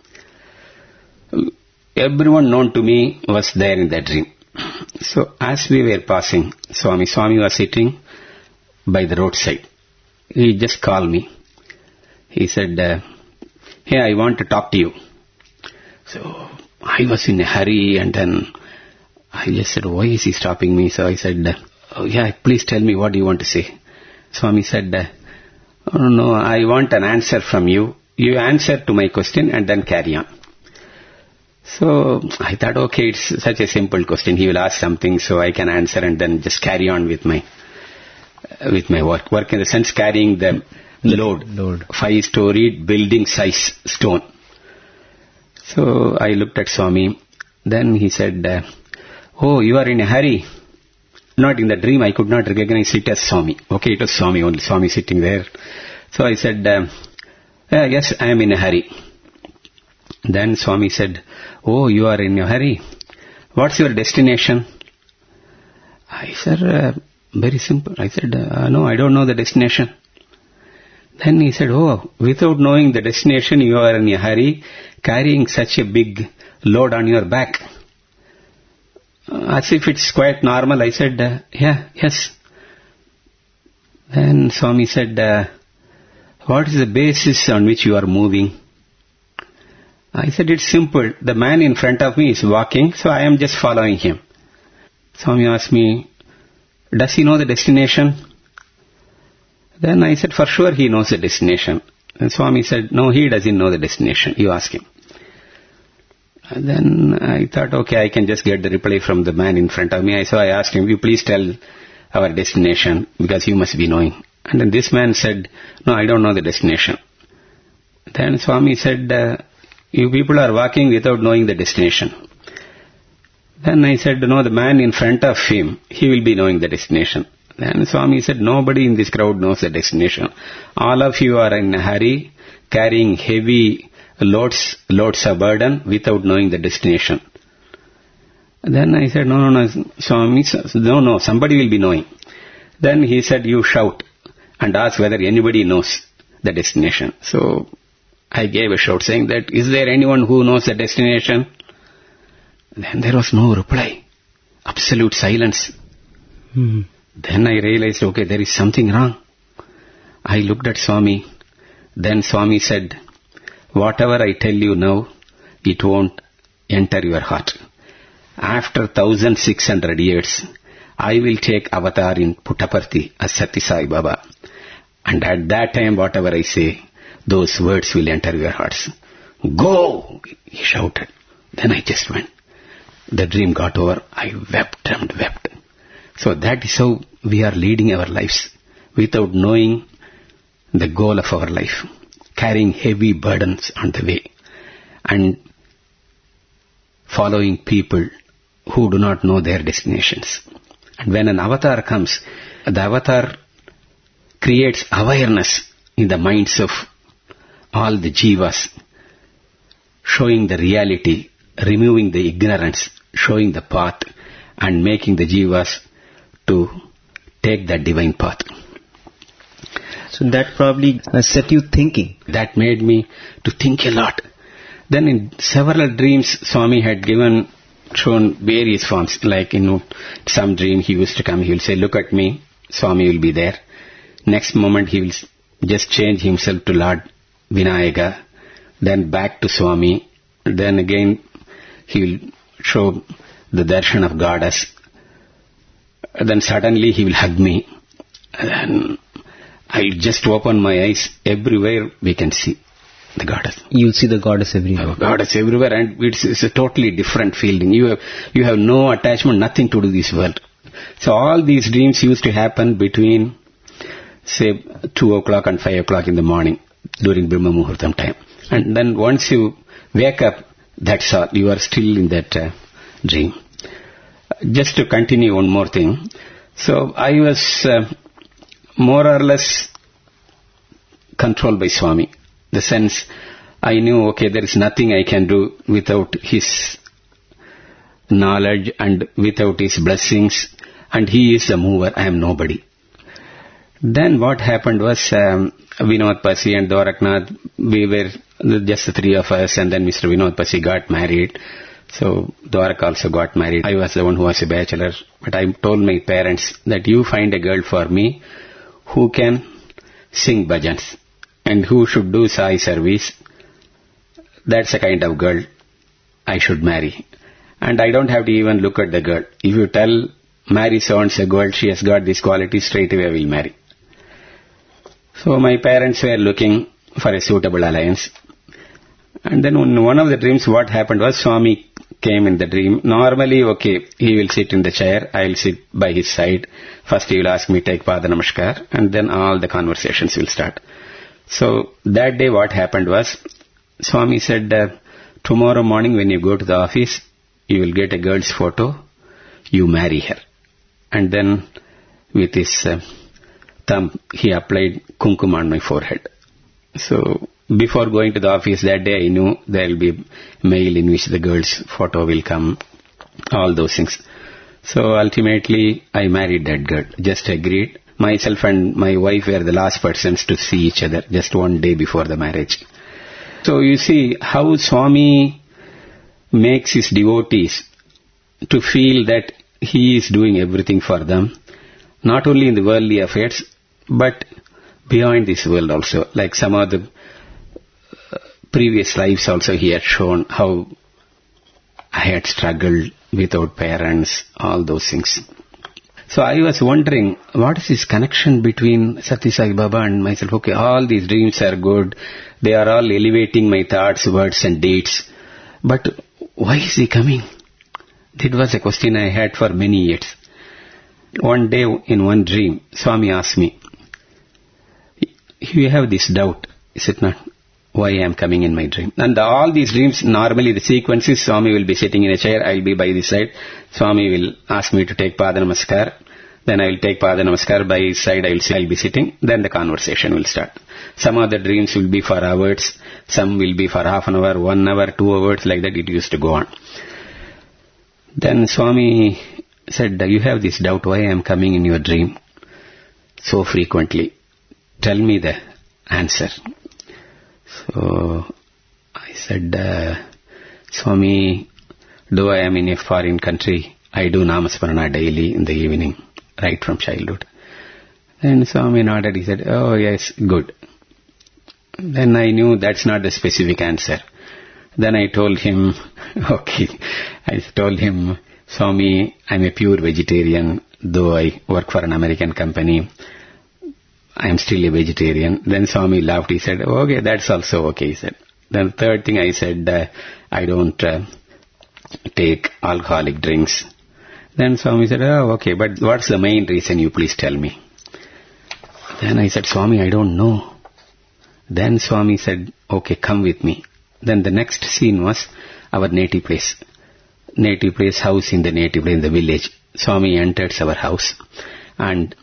Everyone known to me was there in that dream. So as we were passing, Swami, Swami was sitting by the roadside. He just called me. He said, uh, hey, I want to talk to you. So I was in a hurry and then I just said, why is he stopping me? So I said, uh, oh yeah, please tell me what you want to say. Swami said, uh, oh no, I want an answer from you. You answer to my question and then carry on. So I thought, okay, it's such a simple question. He will ask something, so I can answer and then just carry on with my uh, with my work. Work in the sense carrying the load, load. five-storied building size stone. So I looked at Swami. Then he said, uh, oh, you are in a hurry. Not in the dream, I could not recognize it as Swami. Okay, it was Swami only, Swami sitting there. So I said, uh, uh, yes, I am in a hurry. Then Swami said, oh, you are in a hurry. What's your destination? I said, uh, very simple. I said, uh, no, I don't know the destination. Then he said, oh, without knowing the destination, you are in a hurry, carrying such a big load on your back. Uh, as if it's quite normal. I said, uh, yeah, yes. Then Swami said, uh, what is the basis on which you are moving? I said, it's simple. The man in front of me is walking, so I am just following him. Swami asked me, does he know the destination? Then I said, for sure he knows the destination. And Swami said, no, he doesn't know the destination. You ask him. And then I thought, okay, I can just get the reply from the man in front of me. So I asked him, you please tell our destination, because you must be knowing. And then this man said, no, I don't know the destination. Then Swami said, uh, you people are walking without knowing the destination. Then I said, no, the man in front of him, he will be knowing the destination. Then Swami said, nobody in this crowd knows the destination. All of you are in a hurry, carrying heavy loads, loads of burden without knowing the destination. Then I said, no, no, no, Swami, no, no, somebody will be knowing. Then he said, you shout and ask whether anybody knows the destination. So I gave a shout saying that, is there anyone who knows the destination? Then there was no reply. Absolute silence. Hmm. Then I realized, okay, there is something wrong. I looked at Swami. Then Swami said, whatever I tell you now, it won't enter your heart. After one thousand six hundred years, I will take avatar in Puttaparthi as Sathya Sai Baba. And at that time, whatever I say, those words will enter your hearts. Go! He shouted. Then I just went. The dream got over. I wept and wept. So that is how we are leading our lives, without knowing the goal of our life, carrying heavy burdens on the way, and following people who do not know their destinations. And when an avatar comes, the avatar creates awareness in the minds of all the jivas, showing the reality removing the ignorance, showing the path, and making the jivas to take that divine path. So that probably uh, set you thinking. That made me to think a lot. Then in several dreams, Swami had given, shown various forms. Like in some dream, he used to come, he will say, look at me, Swami will be there. Next moment, he will just change himself to Lord Vinayaka, then back to Swami. Then again, he will show the darshan of goddess. Then suddenly he will hug me. And I'll just open my eyes. Everywhere we can see the goddess. You'll see the goddess everywhere. Oh, goddess everywhere, and it's, it's a totally different feeling. You have you have no attachment, nothing to do with this world. So all these dreams used to happen between, say, two o'clock and five o'clock in the morning during Brahma Muhurtam time. And then once you wake up, that's all. You are still in that uh, dream. Just to continue one more thing. So I was uh, more or less controlled by Swami. The sense I knew, okay, there is nothing I can do without his knowledge and without his blessings. And he is the mover, I am nobody. Then what happened was, um, Vinod Pasi and Dwaraknath, we were just the three of us, and then Mister Vinod Pasi got married. So Dwarak also got married. I was the one who was a bachelor. But I told my parents that you find a girl for me who can sing bhajans and who should do Sai service. That's the kind of girl I should marry. And I don't have to even look at the girl. If you tell, marry so-and-so girl, she has got this quality, straight away I will marry. So my parents were looking for a suitable alliance. And then in one of the dreams, what happened was Swami came in the dream. Normally, okay, he will sit in the chair, I will sit by his side. First he will ask me, take Pada Namaskar, and then all the conversations will start. So that day what happened was, Swami said, uh, tomorrow morning when you go to the office, you will get a girl's photo, you marry her. And then with his uh, thumb, he applied kumkum on my forehead. So before going to the office that day, I knew there will be a mail in which the girl's photo will come, all those things. So ultimately, I married that girl, just agreed. Myself and my wife were the last persons to see each other, just one day before the marriage. So you see how Swami makes his devotees to feel that he is doing everything for them, not only in the worldly affairs, but beyond this world also. Like some of the previous lives also he had shown how I had struggled without parents, all those things. So I was wondering, what is this connection between Satya Sai Baba and myself? Okay, all these dreams are good. They are all elevating my thoughts, words and deeds. But why is he coming? That was a question I had for many years. One day in one dream, Swami asked me, you have this doubt, is it not? Why I am coming in my dream? And the, all these dreams, normally the sequence is Swami will be sitting in a chair, I will be by this side. Swami will ask me to take Pada Namaskar. Then I will take Pada Namaskar by his side, I will say I will be sitting. Then the conversation will start. Some of the dreams will be for hours, some will be for half an hour, one hour, two hours, like that it used to go on. Then Swami said, you have this doubt, why I am coming in your dream so frequently? Tell me the answer. So I said, uh, Swami, though I am in a foreign country, I do Namasmarana daily in the evening, right from childhood. Then Swami nodded, he said, oh yes, good. Then I knew that's not the specific answer. Then I told him, okay, I told him, Swami, I'm a pure vegetarian, though I work for an American company. I am still a vegetarian. Then Swami laughed. He said, okay, that's also okay, he said. Then the third thing I said, uh, I don't uh, take alcoholic drinks. Then Swami said, oh, okay, but what's the main reason, you please tell me? Then I said, Swami, I don't know. Then Swami said, okay, come with me. Then the next scene was our native place. Native place, house in the native place, in the village. Swami entered our house and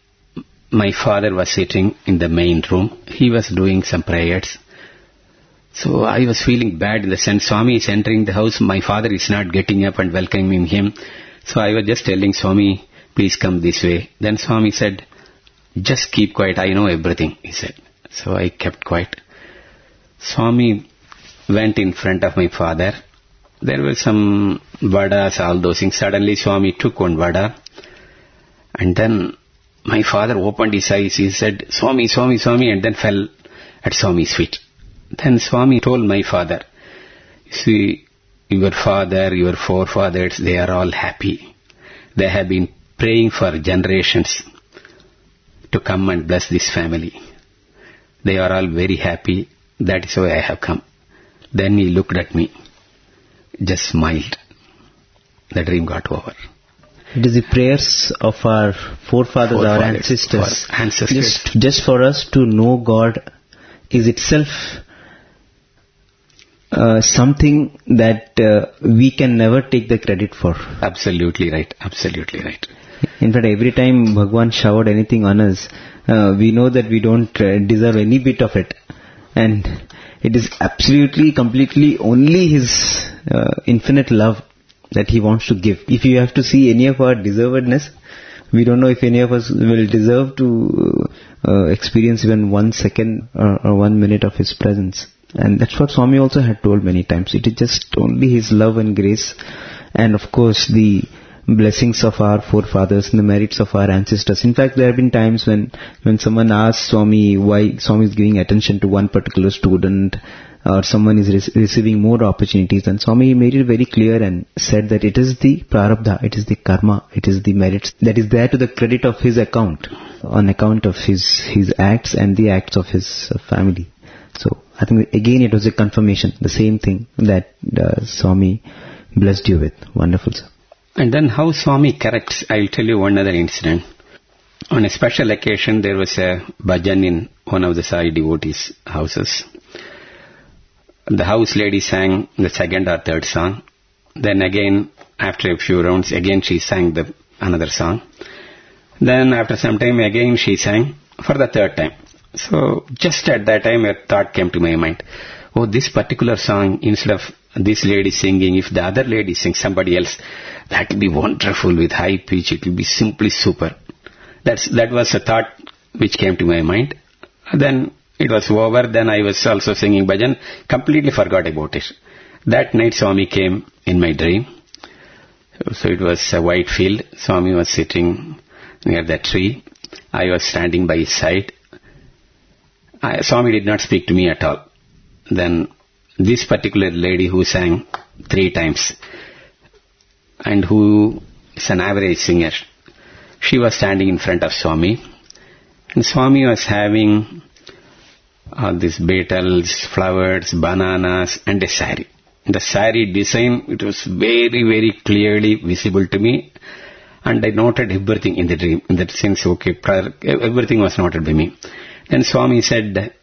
my father was sitting in the main room. He was doing some prayers. So I was feeling bad in the sense Swami is entering the house, my father is not getting up and welcoming him. So I was just telling Swami, please come this way. Then Swami said, just keep quiet, I know everything, he said. So I kept quiet. Swami went in front of my father. There were some vadas, all those things. Suddenly Swami took one vada. And then my father opened his eyes. He said, Swami, Swami, Swami, and then fell at Swami's feet. Then Swami told my father, see, your father, your forefathers, they are all happy. They have been praying for generations to come and bless this family. They are all very happy. That is why I have come. Then he looked at me, just smiled. The dream got over. It is the prayers of our forefathers, Forefathers, our ancestors. our ancestors. Just, just for us to know God is itself uh, something that uh, we can never take the credit for. Absolutely right. Absolutely right. In fact, every time Bhagwan showered anything on us, uh, we know that we don't uh, deserve any bit of it. And it is absolutely, completely only His uh, infinite love that He wants to give. If you have to see any of our deservedness, we don't know if any of us will deserve to uh, experience even one second or, or one minute of His presence. And that's what Swami also had told many times. It is just only His love and grace, and of course the blessings of our forefathers and the merits of our ancestors. In fact, there have been times when, when someone asks Swami why Swami is giving attention to one particular student, or someone is re- receiving more opportunities, and Swami made it very clear and said that it is the prarabdha, it is the karma, it is the merits that is there to the credit of His account, on account of His, his acts and the acts of His uh, family. So I think again it was a confirmation, the same thing that uh, Swami blessed you with. Wonderful, sir. And then how Swami corrects, I'll tell you one other incident. On a special occasion, there was a bhajan in one of the Sai devotees' houses. The house lady sang the second or third song. Then again, after a few rounds, again she sang the another song. Then after some time, again she sang for the third time. So just at that time, a thought came to my mind. Oh, this particular song, instead of this lady singing, if the other lady sings somebody else, that will be wonderful with high pitch. It will be simply super. That's that was a thought which came to my mind. Then it was over. Then I was also singing bhajan. Completely forgot about it. That night Swami came in my dream. So it was a white field. Swami was sitting near that tree. I was standing by his side. I, Swami did not speak to me at all. Then this particular lady who sang three times and who is an average singer, she was standing in front of Swami, and Swami was having all these betals, flowers, bananas and a sari. The sari design, it was very, very clearly visible to me, and I noted everything in the dream. In that sense, okay, everything was noted by me. Then Swami said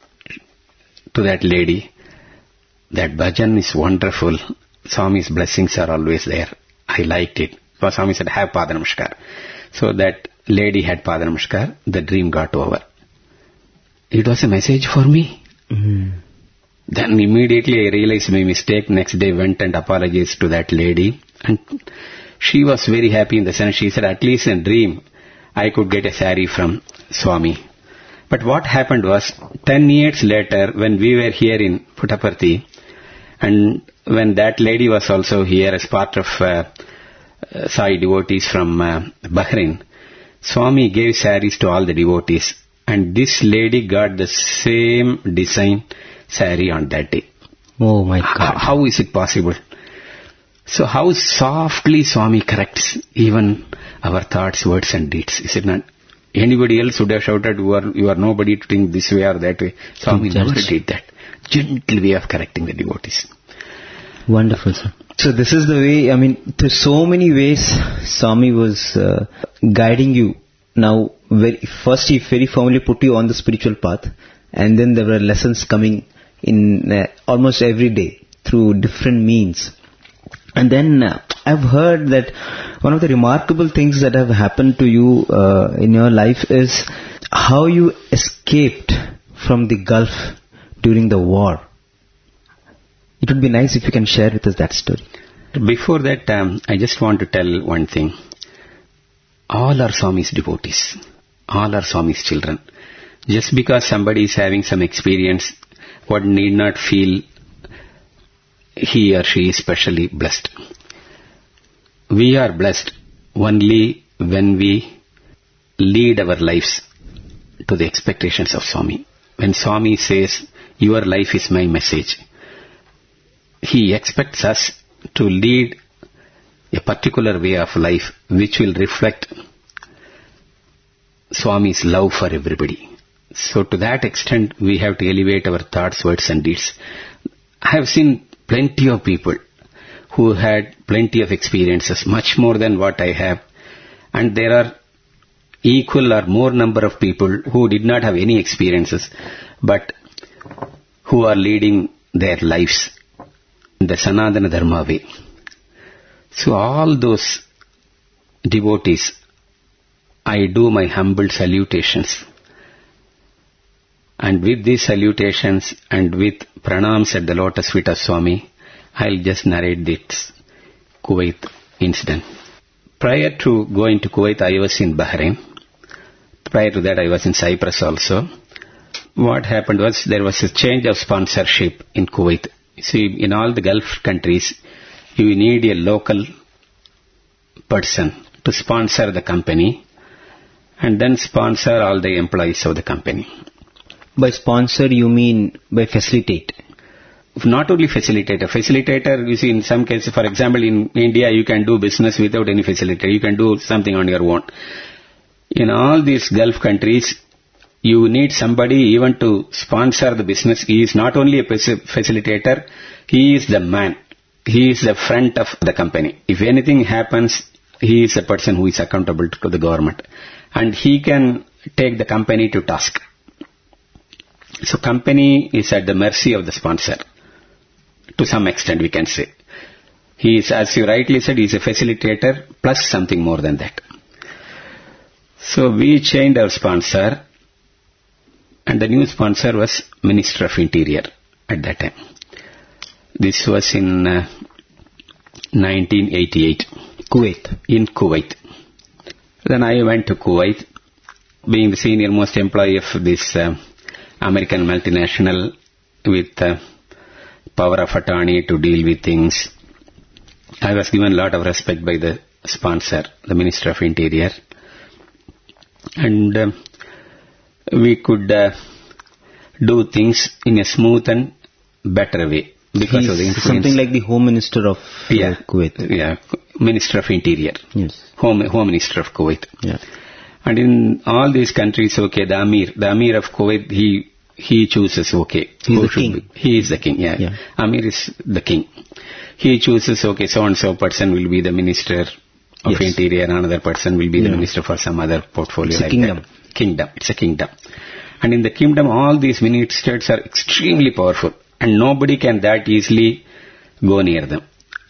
to that lady, that bhajan is wonderful. Swami's blessings are always there. I liked it. So Swami said, have Pada Namaskar. So that lady had Pada Namaskar. The dream got over. It was a message for me. Mm-hmm. Then immediately I realized my mistake. Next day went and apologized to that lady. And she was very happy in the sense she said, at least in dream, I could get a sari from Swami. But what happened was, ten years later, when we were here in Puttaparthi, and when that lady was also here as part of uh, uh, Sai devotees from uh, Bahrain, Swami gave saris to all the devotees. And this lady got the same design sari on that day. Oh my God. How, how is it possible? So how softly Swami corrects even our thoughts, words and deeds. Is it not? Anybody else would have shouted, you are, you are nobody to think this way or that way. Swami never did that. Gentle way of correcting the devotees. Wonderful, sir. So this is the way, I mean, there's so many ways Swami was uh, guiding you. Now, very, first he very firmly put you on the spiritual path, and then there were lessons coming in uh, almost every day through different means. And then uh, I've heard that one of the remarkable things that have happened to you uh, in your life is how you escaped from the Gulf during the war. It would be nice if you can share with us that story. Before that, um, I just want to tell one thing. All are Swami's devotees. All are Swami's children. Just because somebody is having some experience, one need not feel he or she is specially blessed. We are blessed only when we lead our lives to the expectations of Swami. When Swami says, your life is my message, he expects us to lead a particular way of life which will reflect Swami's love for everybody. So to that extent, we have to elevate our thoughts, words and deeds. I have seen plenty of people who had plenty of experiences, much more than what I have. And there are equal or more number of people who did not have any experiences, but who are leading their lives in the Sanatana Dharma way. So all those devotees, I do my humble salutations. And with these salutations and with pranams at the lotus feet of Swami, I'll just narrate this Kuwait incident. Prior to going to Kuwait, I was in Bahrain. Prior to that, I was in Cyprus also. What happened was there was a change of sponsorship in Kuwait. See, in all the Gulf countries, you need a local person to sponsor the company and then sponsor all the employees of the company. By sponsor, you mean by facilitate? Not only facilitator. Facilitator, you see, in some cases, for example, in India, you can do business without any facilitator. You can do something on your own. In all these Gulf countries, you need somebody even to sponsor the business. He is not only a facilitator, he is the man. He is the front of the company. If anything happens, he is the person who is accountable to the government. And he can take the company to task. So company is at the mercy of the sponsor. To some extent, we can say. He is, as you rightly said, he is a facilitator plus something more than that. So we changed our sponsor, and the new sponsor was Minister of Interior at that time. This was in uh, nineteen eighty-eight. Kuwait. In Kuwait. Then I went to Kuwait, being the senior most employee of this uh, American multinational with uh, power of attorney to deal with things. I was given a lot of respect by the sponsor, the Minister of Interior. And uh, we could uh, do things in a smooth and better way because He's of the influence. Something like the Home Minister of uh, yeah, Kuwait. Yeah, Minister of Interior. Yes. Home, Home Minister of Kuwait. Yeah. And in all these countries, okay, the Amir, the Amir of Kuwait, he he chooses, okay. He's who the should king. Be. He is the king, yeah. Yeah. Amir is the king. He chooses, okay, so-and-so person will be the Minister of Yes. Interior, another person will be Yeah. the Minister for some other portfolio. It's a like kingdom. That. Kingdom. It's a kingdom. And in the kingdom, all these ministers are extremely powerful. And nobody can that easily go near them.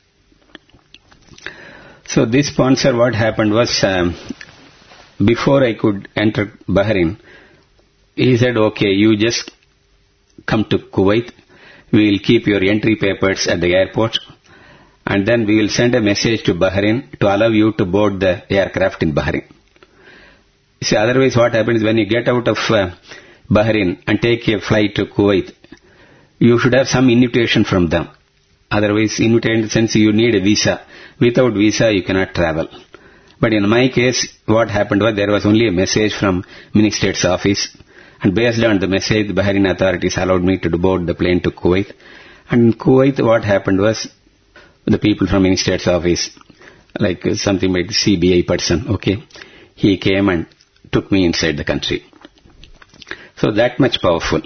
So this sponsor, what happened was, um, before I could enter Bahrain, he said, okay, you just come to Kuwait. We will keep your entry papers at the airport. And then we will send a message to Bahrain to allow you to board the aircraft in Bahrain. See, otherwise what happens when you get out of uh, Bahrain and take a flight to Kuwait, you should have some invitation from them. Otherwise, invitation since you need a visa. Without visa, you cannot travel. But in my case, what happened was there was only a message from Minister's office. And based on the message, the Bahrain authorities allowed me to board the plane to Kuwait. And in Kuwait, what happened was the people from Minister's office, like something like the C B I person, okay, he came and took me inside the country. So that much powerful.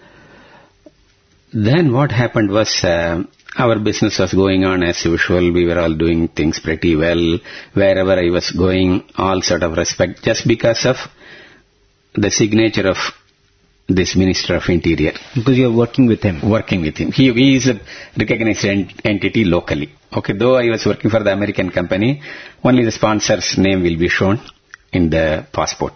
Then what happened was uh, our business was going on as usual. We were all doing things pretty well. Wherever I was going, all sort of respect, just because of the signature of this Minister of Interior. Because you are working with him. Working with him. He, he is a recognized ent- entity locally. Okay, though I was working for the American company, only the sponsor's name will be shown in the passport.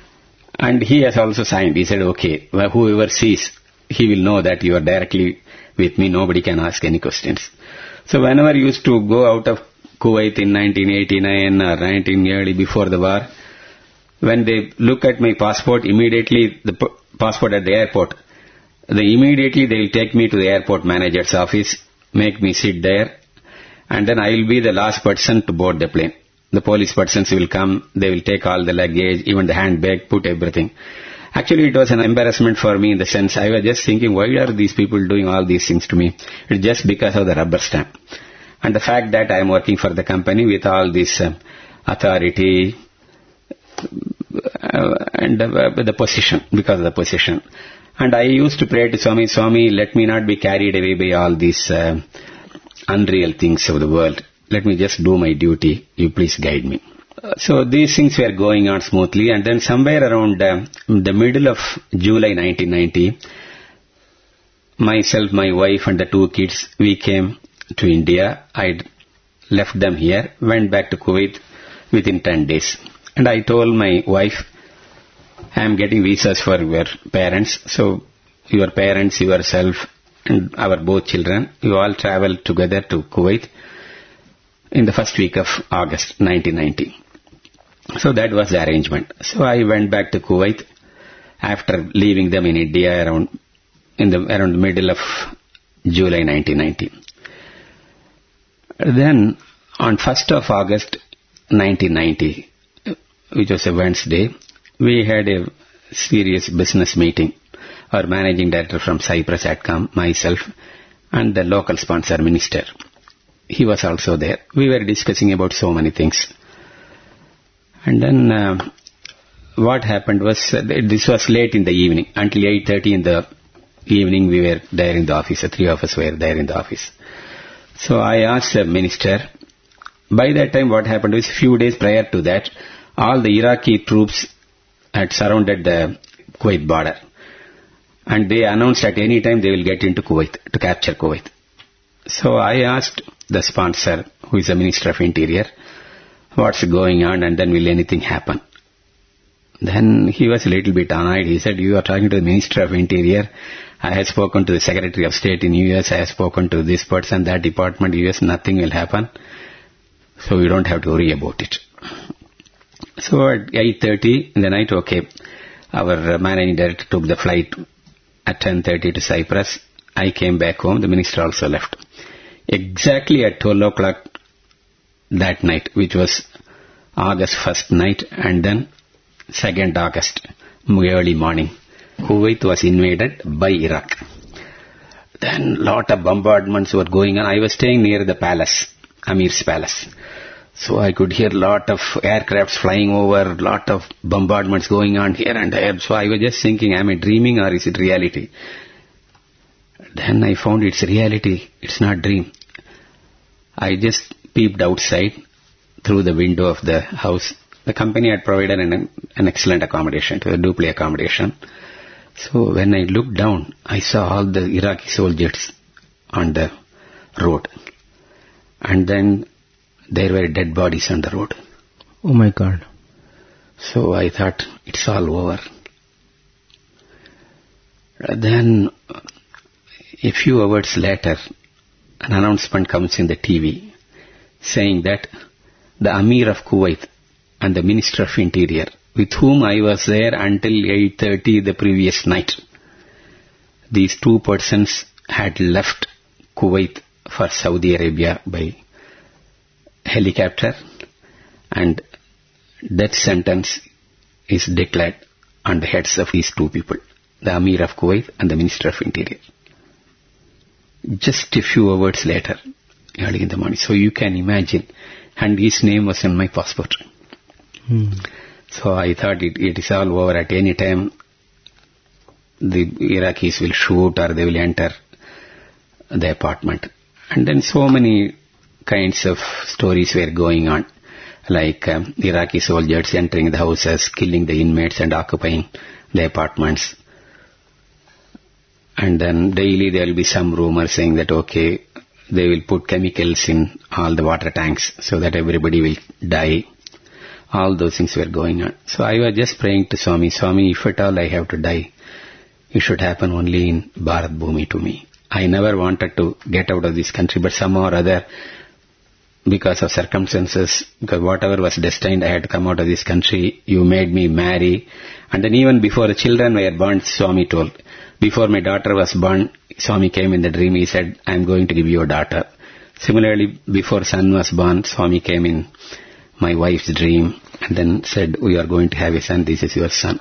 And he has also signed. He said, okay, whoever sees, he will know that you are directly with me, nobody can ask any questions. So whenever I used to go out of Kuwait in nineteen eighty-nine or nineteen early before the war, when they look at my passport, immediately the p- passport at the airport, they immediately they will take me to the airport manager's office, make me sit there, and then I will be the last person to board the plane. The police persons will come, they will take all the luggage, even the handbag, put everything. Actually, it was an embarrassment for me in the sense I was just thinking, why are these people doing all these things to me? It's just because of the rubber stamp. And the fact that I am working for the company with all this uh, authority uh, and uh, the position, because of the position. And I used to pray to Swami, Swami, let me not be carried away by all these uh, unreal things of the world. Let me just do my duty. You please guide me. So these things were going on smoothly, and then somewhere around uh, the middle of July nineteen ninety, myself, my wife and the two kids, we came to India. I left them here, went back to Kuwait within ten days. And I told my wife, I am getting visas for your parents, so your parents, yourself and our both children, you all travel together to Kuwait in the first week of August nineteen ninety. So that was the arrangement. So I went back to Kuwait after leaving them in India around in the around the middle of July nineteen ninety. Then on first of August nineteen ninety, which was a Wednesday, we had a serious business meeting. Our managing director from Cyprus had come, myself, and the local sponsor minister. He was also there. We were discussing about so many things. And then uh, what happened was, uh, this was late in the evening. Until eight thirty in the evening we were there in the office. The three of us were there in the office. So I asked the minister. By that time what happened was, few days prior to that, all the Iraqi troops had surrounded the Kuwait border. And they announced at any time they will get into Kuwait, to capture Kuwait. So I asked the sponsor, who is the Minister of Interior, what's going on, and then will anything happen? Then he was a little bit annoyed. He said, you are talking to the Minister of Interior. I have spoken to the Secretary of State in U S. I have spoken to this person, that department, U S. Nothing will happen. So you don't have to worry about it. So at eight thirty in the night, okay, our managing director took the flight at ten thirty to Cyprus. I came back home. The minister also left. Exactly at twelve o'clock that night, which was August first night, and then second August, early morning, Kuwait was invaded by Iraq. Then lot of bombardments were going on. I was staying near the palace, Amir's palace. So I could hear lot of aircrafts flying over, lot of bombardments going on here and there. So I was just thinking, am I dreaming or is it reality? Then I found it's reality. It's not dream. I just peeped outside through the window of the house. The company had provided an, an excellent accommodation, a duplex accommodation. So when I looked down, I saw all the Iraqi soldiers on the road. And then there were dead bodies on the road. Oh my God. So I thought, it's all over. Then, a few hours later, an announcement comes in the T V saying that the Amir of Kuwait and the Minister of Interior, with whom I was there until eight thirty the previous night, these two persons had left Kuwait for Saudi Arabia by helicopter, and death sentence is declared on the heads of these two people, the Amir of Kuwait and the Minister of Interior. Just a few hours later, early in the morning. So you can imagine, and his name was in my passport. Hmm. So I thought it, it is all over. At any time the Iraqis will shoot or they will enter the apartment. And then so many kinds of stories were going on, like um, Iraqi soldiers entering the houses, killing the inmates and occupying the apartments. And then daily there will be some rumor saying that, okay, they will put chemicals in all the water tanks so that everybody will die. All those things were going on. So I was just praying to Swami, Swami, if at all I have to die, it should happen only in Bharat Bhumi to me. I never wanted to get out of this country, but somehow or other, because of circumstances, because whatever was destined, I had to come out of this country. You made me marry. And then even before the children were born, Swami told, before my daughter was born, Swami came in the dream, he said, I am going to give you a daughter. Similarly, before son was born, Swami came in my wife's dream and then said, we are going to have a son, this is your son.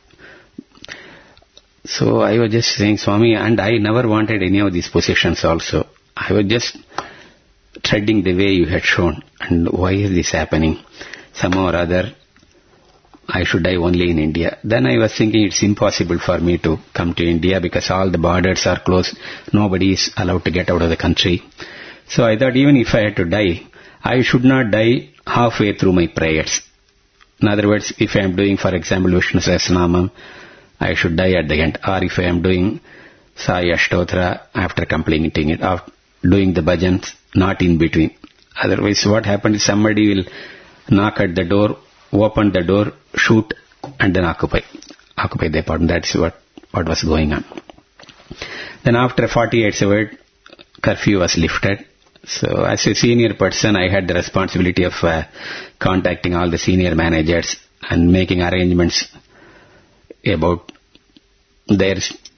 So I was just saying, Swami, and I never wanted any of these possessions also. I was just treading the way you had shown. And why is this happening? Somehow or other, I should die only in India. Then I was thinking it's impossible for me to come to India because all the borders are closed. Nobody is allowed to get out of the country. So I thought even if I had to die, I should not die halfway through my prayers. In other words, if I am doing, for example, Vishnu Sahasranamam, I should die at the end. Or if I am doing Sai Ashtotra after completing it, or doing the bhajans, not in between. Otherwise, what happens is somebody will knock at the door, open the door, shoot, and then occupy. Occupy the apartment. That's what, what was going on. Then after forty-eight hours, curfew was lifted. So as a senior person, I had the responsibility of uh, contacting all the senior managers and making arrangements about their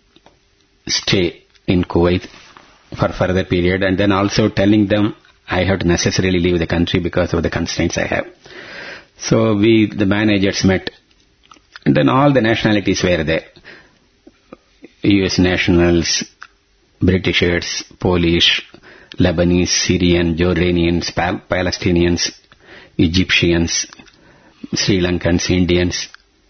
stay in Kuwait for further period, and then also telling them I have to necessarily leave the country because of the constraints I have. So we, the managers met, and then all the nationalities were there. U S nationals, Britishers, Polish, Lebanese, Syrian, Jordanians, Pal- Palestinians, Egyptians, Sri Lankans, Indians.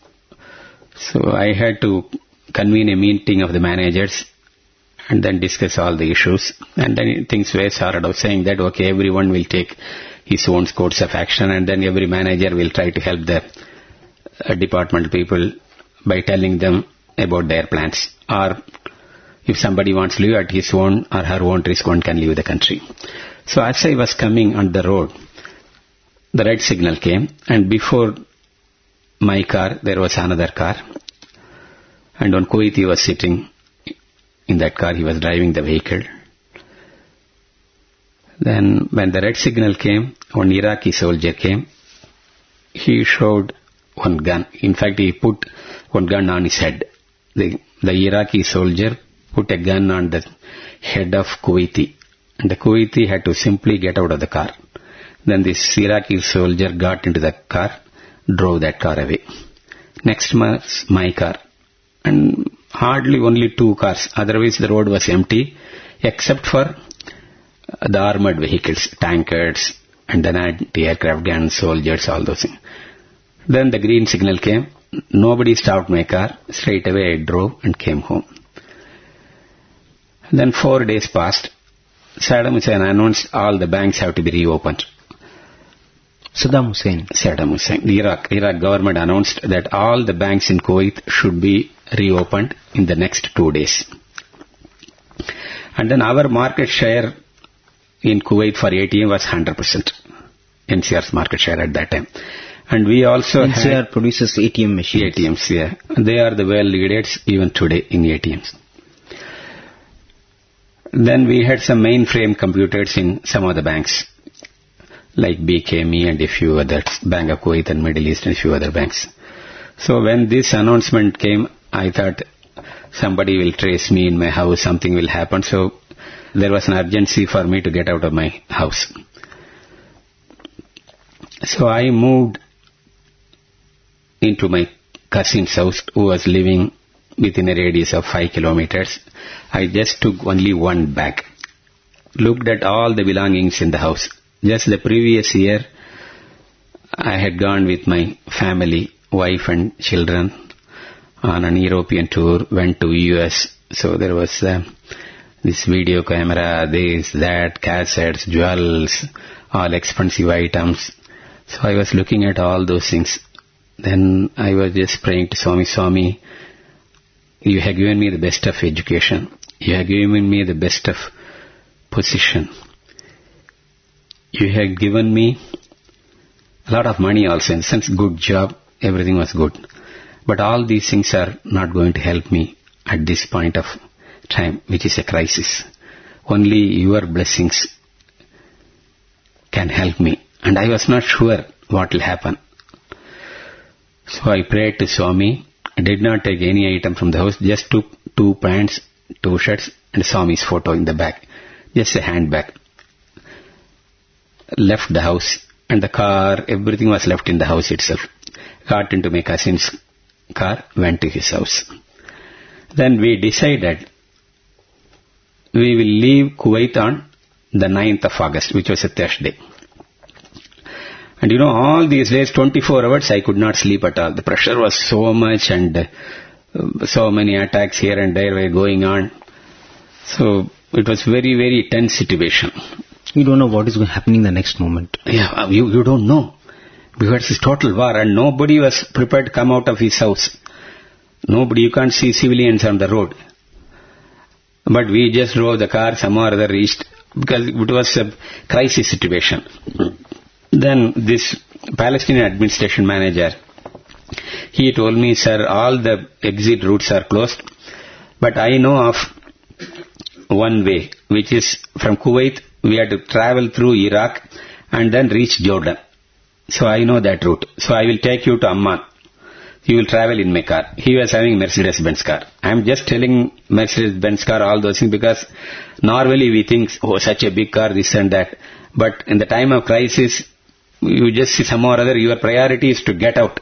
So I had to convene a meeting of the managers and then discuss all the issues. And then things were sorted out, saying that, okay, everyone will take his own course of action, and then every manager will try to help the uh, department people by telling them about their plans. Or if somebody wants to live at his own or her own risk, one can leave the country. So as I was coming on the road, the red signal came, and before my car, there was another car. And when Kuwaiti was sitting in that car, he was driving the vehicle. Then when the red signal came, one Iraqi soldier came. He showed one gun. In fact, he put one gun on his head. The, the Iraqi soldier put a gun on the head of Kuwaiti. And the Kuwaiti had to simply get out of the car. Then this Iraqi soldier got into the car, drove that car away. Next was my car. And hardly only two cars. Otherwise the road was empty except for the armored vehicles, tankers, and then anti-aircraft guns, soldiers, all those things. Then the green signal came. Nobody stopped my car. Straight away I drove and came home. Then four days passed. Saddam Hussein announced all the banks have to be reopened. Saddam Hussein. Saddam Hussein. The Iraq, Iraq government announced that all the banks in Kuwait should be reopened in the next two days. And then our market share in Kuwait for A T M was one hundred percent. N C R's market share at that time. And we also N C R had produces A T M machines. A T Ms, yeah. They are the world leaders even today in A T Ms. Then we had some mainframe computers in some of the banks, like B K M E and a few others, Bank of Kuwait and Middle East and a few other banks. So when this announcement came, I thought somebody will trace me in my house, something will happen. So there was an urgency for me to get out of my house. So I moved into my cousin's house, who was living within a radius of five kilometers. I just took only one bag, looked at all the belongings in the house. Just the previous year, I had gone with my family, wife and children, on an European tour, went to U S. So there was uh, this video camera, this, that, cassettes, jewels, all expensive items. So I was looking at all those things. Then I was just praying to Swami, Swami, you have given me the best of education. You have given me the best of position. You have given me a lot of money also, in the sense good job, everything was good. But all these things are not going to help me at this point of time, which is a crisis. Only your blessings can help me. And I was not sure what will happen. So I prayed to Swami. I did not take any item from the house, just took two pants, two shirts, and Swami's photo in the back. Just a handbag. Left the house, and the car, everything was left in the house itself. Got into my cousin's car, went to his house. Then we decided we will leave Kuwait on the ninth of August, which was a Thursday. And you know, all these days, twenty-four hours, I could not sleep at all. The pressure was so much, and uh, so many attacks here and there were going on. So it was very, very tense situation. You don't know what is happening the next moment. Yeah, you, you don't know. Because it's total war, and nobody was prepared to come out of his house. Nobody, you can't see civilians on the road. But we just drove the car, some or other reached, because it was a crisis situation. Then this Palestinian administration manager, he told me, sir, all the exit routes are closed, but I know of one way, which is from Kuwait, we had to travel through Iraq and then reach Jordan. So I know that route. So I will take you to Amman. You will travel in my car. He was having Mercedes-Benz car. I am just telling Mercedes-Benz car all those things because normally we think, oh, such a big car, this and that. But in the time of crisis, you just see some or other, your priority is to get out.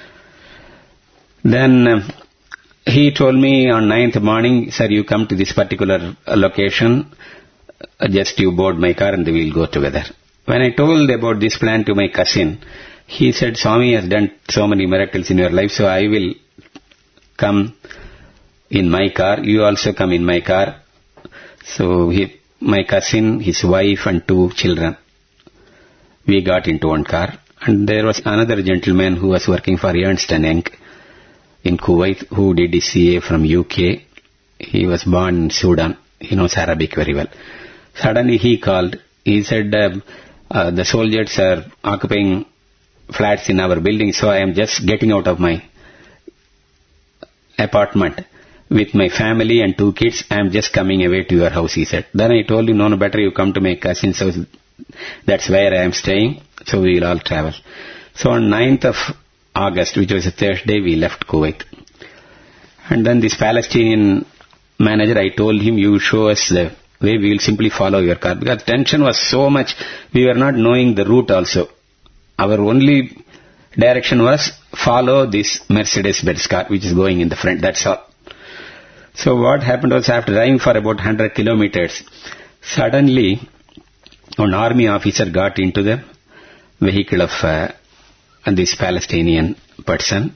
Then uh, he told me on ninth morning, sir, you come to this particular uh, location, uh, just you board my car and we will go together. When I told about this plan to my cousin, he said, Swami has done so many miracles in your life, so I will come in my car. You also come in my car. So he, my cousin, his wife and two children, we got into one car. And there was another gentleman who was working for Ernst and Young in Kuwait, who did his C A from U K. He was born in Sudan. He knows Arabic very well. Suddenly he called. He said, uh, uh, the soldiers are occupying flats in our building, so I am just getting out of my apartment with my family and two kids. I am just coming away to your house, he said. Then I told him, no, no, better you come to my cousin's house. That's where I am staying, so we will all travel. So on ninth of August, which was a Thursday, we left Kuwait. And then this Palestinian manager, I told him, you show us the way, we will simply follow your car. Because tension was so much, we were not knowing the route also. Our only direction was follow this Mercedes-Benz car, which is going in the front, that's all. So what happened was, after driving for about one hundred kilometers, suddenly an army officer got into the vehicle of uh, this Palestinian person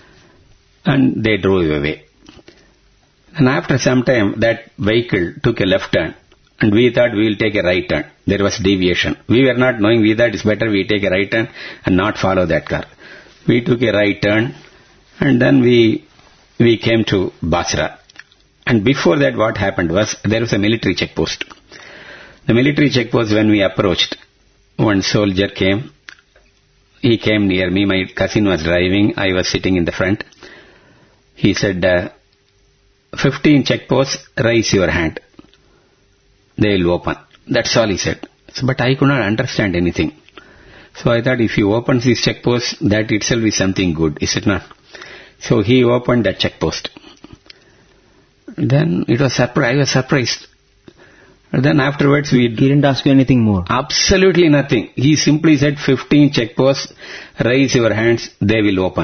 and they drove away. And after some time, that vehicle took a left turn and we thought we will take a right turn. There was deviation. We were not knowing, we thought it's better we take a right turn and not follow that car. We took a right turn and then we we came to Basra. And before that, what happened was, there was a military checkpost. The military checkpost, when we approached, one soldier came. He came near me. My cousin was driving. I was sitting in the front. He said, uh, fifteen checkposts, raise your hand. They will open. That's all he said. So, but I could not understand anything. So I thought, if he opens this checkpost, that itself is something good, is it not? So he opened that checkpost. Then it was surprise. I was surprised. And then afterwards we... He didn't ask you anything more? Absolutely nothing. He simply said, fifteen checkposts, raise your hands, they will open.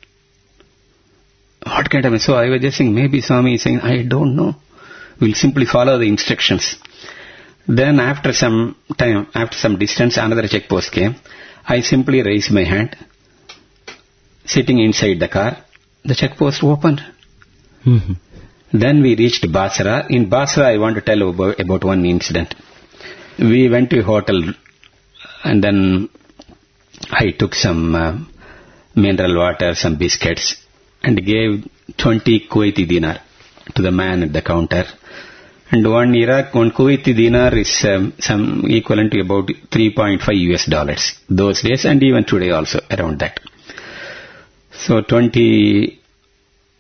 What kind of... So I was just saying, maybe Swami is saying, I don't know. We'll simply follow the instructions. Then after some time, after some distance, another checkpost came. I simply raised my hand. Sitting inside the car, the checkpost opened. Mm-hmm. Then we reached Basra. In Basra, I want to tell about, about one incident. We went to a hotel and then I took some uh, mineral water, some biscuits and gave twenty Kuwaiti dinar to the man at the counter. And one Iraq, one Kuwaiti dinar is um, some equivalent to about three point five U S dollars those days and even today also around that. So twenty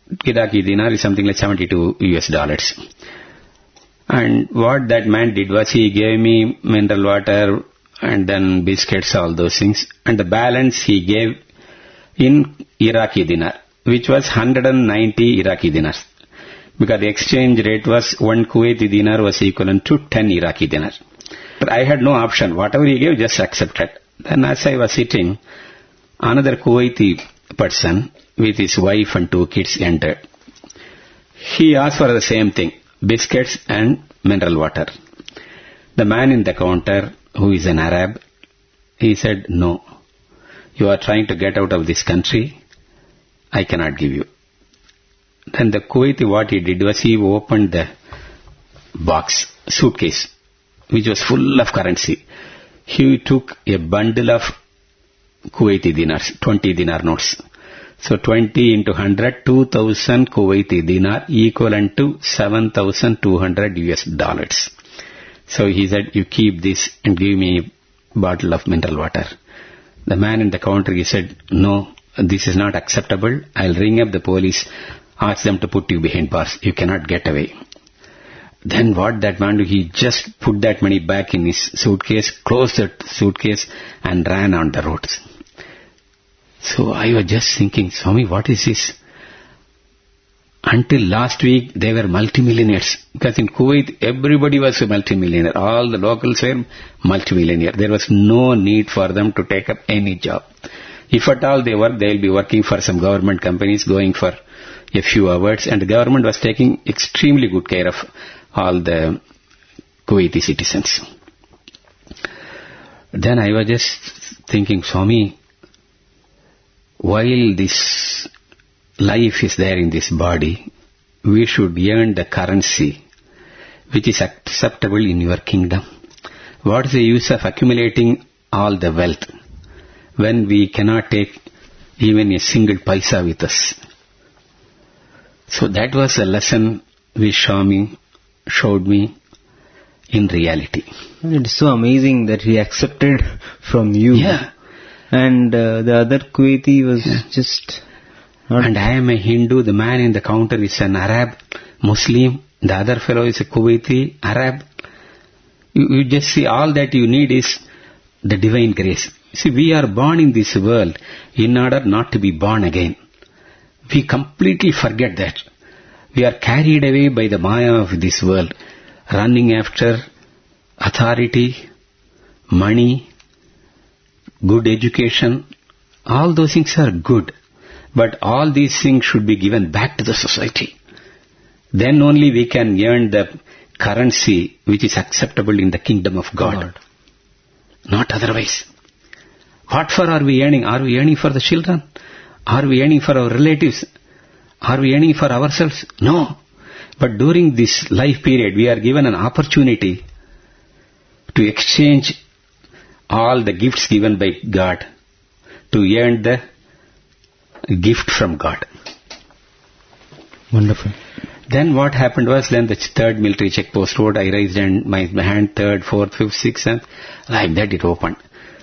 Iraqi dinar is something like seventy-two U S dollars. And what that man did was he gave me mineral water and then biscuits, all those things. And the balance he gave in Iraqi dinar, which was one hundred ninety Iraqi dinars. Because the exchange rate was one Kuwaiti dinar was equivalent to ten Iraqi dinar. But I had no option. Whatever he gave, just accepted. Then as I was sitting, another Kuwaiti person with his wife and two kids entered. He asked for the same thing, biscuits and mineral water. The man in the counter, who is an Arab, he said, no, you are trying to get out of this country, I cannot give you. Then the Kuwaiti, what he did was he opened the box, suitcase, which was full of currency. He took a bundle of Kuwaiti dinars, twenty dinar notes. So twenty into one hundred, two thousand Kuwaiti dinar equivalent to seven thousand two hundred U S dollars. So he said, you keep this and give me a bottle of mineral water. The man in the counter, he said, no, this is not acceptable. I'll ring up the police, ask them to put you behind bars. You cannot get away. Then what that man did, he just put that money back in his suitcase, closed the suitcase and ran on the roads. So I was just thinking, Swami, what is this? Until last week, they were multimillionaires. Because in Kuwait, everybody was a multimillionaire. All the locals were multimillionaire. There was no need for them to take up any job. If at all they work, they will be working for some government companies, going for a few hours. And the government was taking extremely good care of all the Kuwaiti citizens. Then I was just thinking, Swami, while this life is there in this body, we should earn the currency which is acceptable in your kingdom. What is the use of accumulating all the wealth when we cannot take even a single paisa with us? So that was a lesson which Swami showed me in reality. It's so amazing that he accepted from you. Yeah. And uh, the other Kuwaiti was yeah. just... Not and I am a Hindu, the man in the counter is an Arab, Muslim, the other fellow is a Kuwaiti, Arab. You, you just see, all that you need is the divine grace. See, we are born in this world in order not to be born again. We completely forget that. We are carried away by the maya of this world, running after authority, money, good education. All those things are good. But all these things should be given back to the society. Then only we can earn the currency which is acceptable in the kingdom of God. God. Not otherwise. What for are we earning? Are we earning for the children? Are we earning for our relatives? Are we earning for ourselves? No. But during this life period, we are given an opportunity to exchange all the gifts given by God to earn the gift from God. Wonderful. Then what happened was, then the third military check post road, I raised and my hand, third, fourth, fifth, sixth, seventh, like that it opened.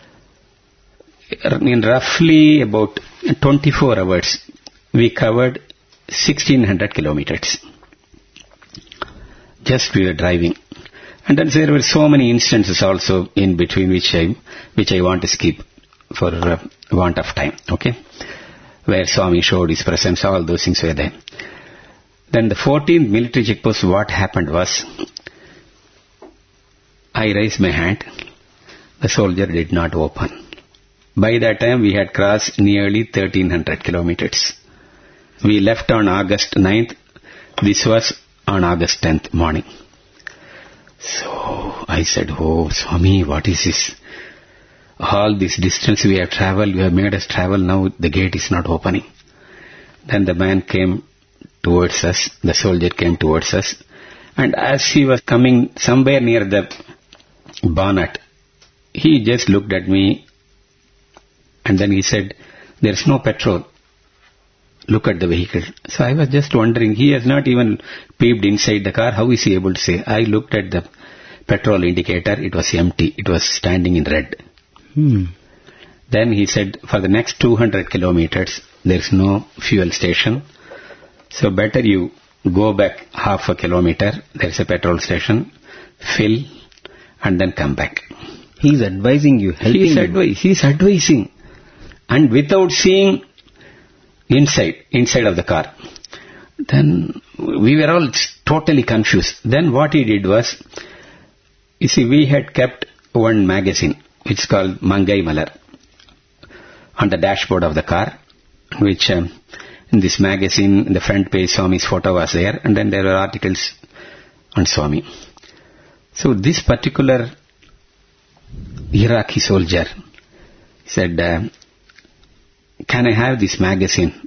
In roughly about twenty-four hours, we covered sixteen hundred kilometers. Just we were driving. And then there were so many instances also in between which I, which I want to skip for uh, want of time, okay? Where Swami showed his presence, all those things were there. Then the fourteenth military checkpost, what happened was, I raised my hand, the soldier did not open. By that time we had crossed nearly thirteen hundred kilometers. We left on August ninth, this was on August tenth morning. So I said, oh Swami, what is this? All this distance we have traveled, you have made us travel, now the gate is not opening. Then the man came towards us, the soldier came towards us, and as he was coming somewhere near the bonnet, he just looked at me and then he said, there's no petrol, look at the vehicle. So I was just wondering, he has not even peeped inside the car, how is he able to say? I looked at the petrol indicator, it was empty, it was standing in red. Hmm. Then he said, for the next two hundred kilometers, there is no fuel station. So better you go back half a kilometer, there's a petrol station, fill, and then come back. He's advising you, helping He's, you. advi- he's advising. And without seeing inside, inside of the car. Then we were all totally confused. Then what he did was, you see, we had kept one magazine, which is called Mangai Malar, on the dashboard of the car, which um, in this magazine, in the front page, Swami's photo was there, and then there were articles on Swami. So this particular Iraqi soldier said, uh, can I have this magazine?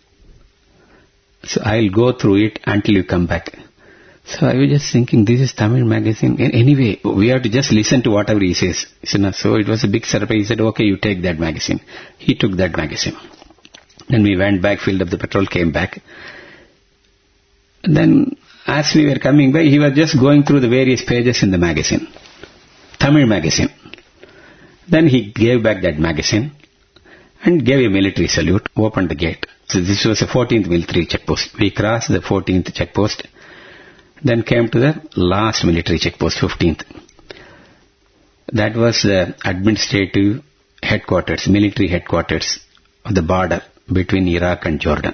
So I'll go through it until you come back. So I was just thinking, this is Tamil magazine. Anyway, we have to just listen to whatever he says. So it was a big surprise. He said, okay, you take that magazine. He took that magazine. Then we went back, filled up the petrol, came back. And then as we were coming by, he was just going through the various pages in the magazine. Tamil magazine. Then he gave back that magazine and gave a military salute, opened the gate. So this was the fourteenth military checkpost. We crossed the fourteenth checkpost, then came to the last military checkpost, fifteenth. That was the administrative headquarters, military headquarters of the border between Iraq and Jordan.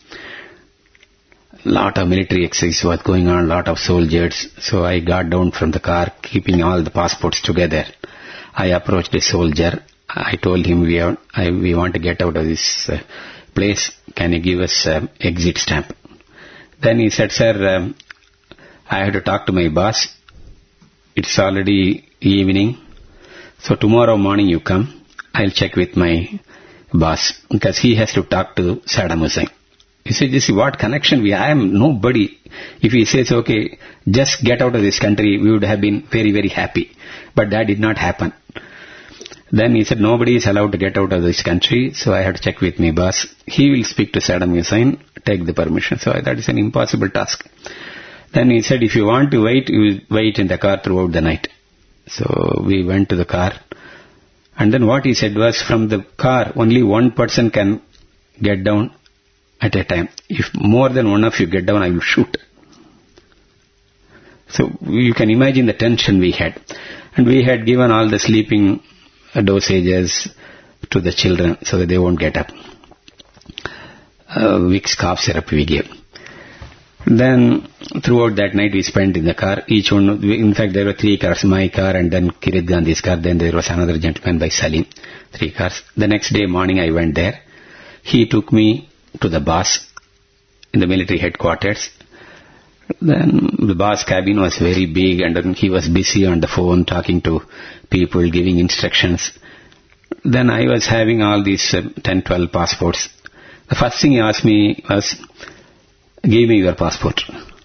Lot of military exercise was going on, lot of soldiers. So I got down from the car, keeping all the passports together. I approached a soldier. I told him, we, are, I, we want to get out of this uh, place. Can you give us uh, exit stamp? Then he said, sir, um, I have to talk to my boss. It's already evening. So tomorrow morning you come. I'll check with my boss because he has to talk to Saddam Hussein. He said, you see what connection we have? I am nobody. If he says, okay, just get out of this country, we would have been very, very happy. But that did not happen. Then he said, nobody is allowed to get out of this country, so I have to check with my boss. He will speak to Saddam Hussein, take the permission. So that is an impossible task. Then he said, if you want to wait, you wait in the car throughout the night. So we went to the car. And then what he said was, from the car, only one person can get down at a time. If more than one of you get down, I will shoot. So you can imagine the tension we had. And we had given all the sleeping dosages to the children so that they won't get up. Uh, Vicks cough syrup we gave. Then throughout that night we spent in the car. Each one, in fact there were three cars, my car and then Kirit Gandhi's car. Then there was another gentleman by Salim. Three cars. The next day morning I went there. He took me to the boss in the military headquarters. Then the boss cabin was very big and then he was busy on the phone talking to people, giving instructions. Then I was having all these uh, ten, twelve passports. The first thing he asked me was, give me your passport.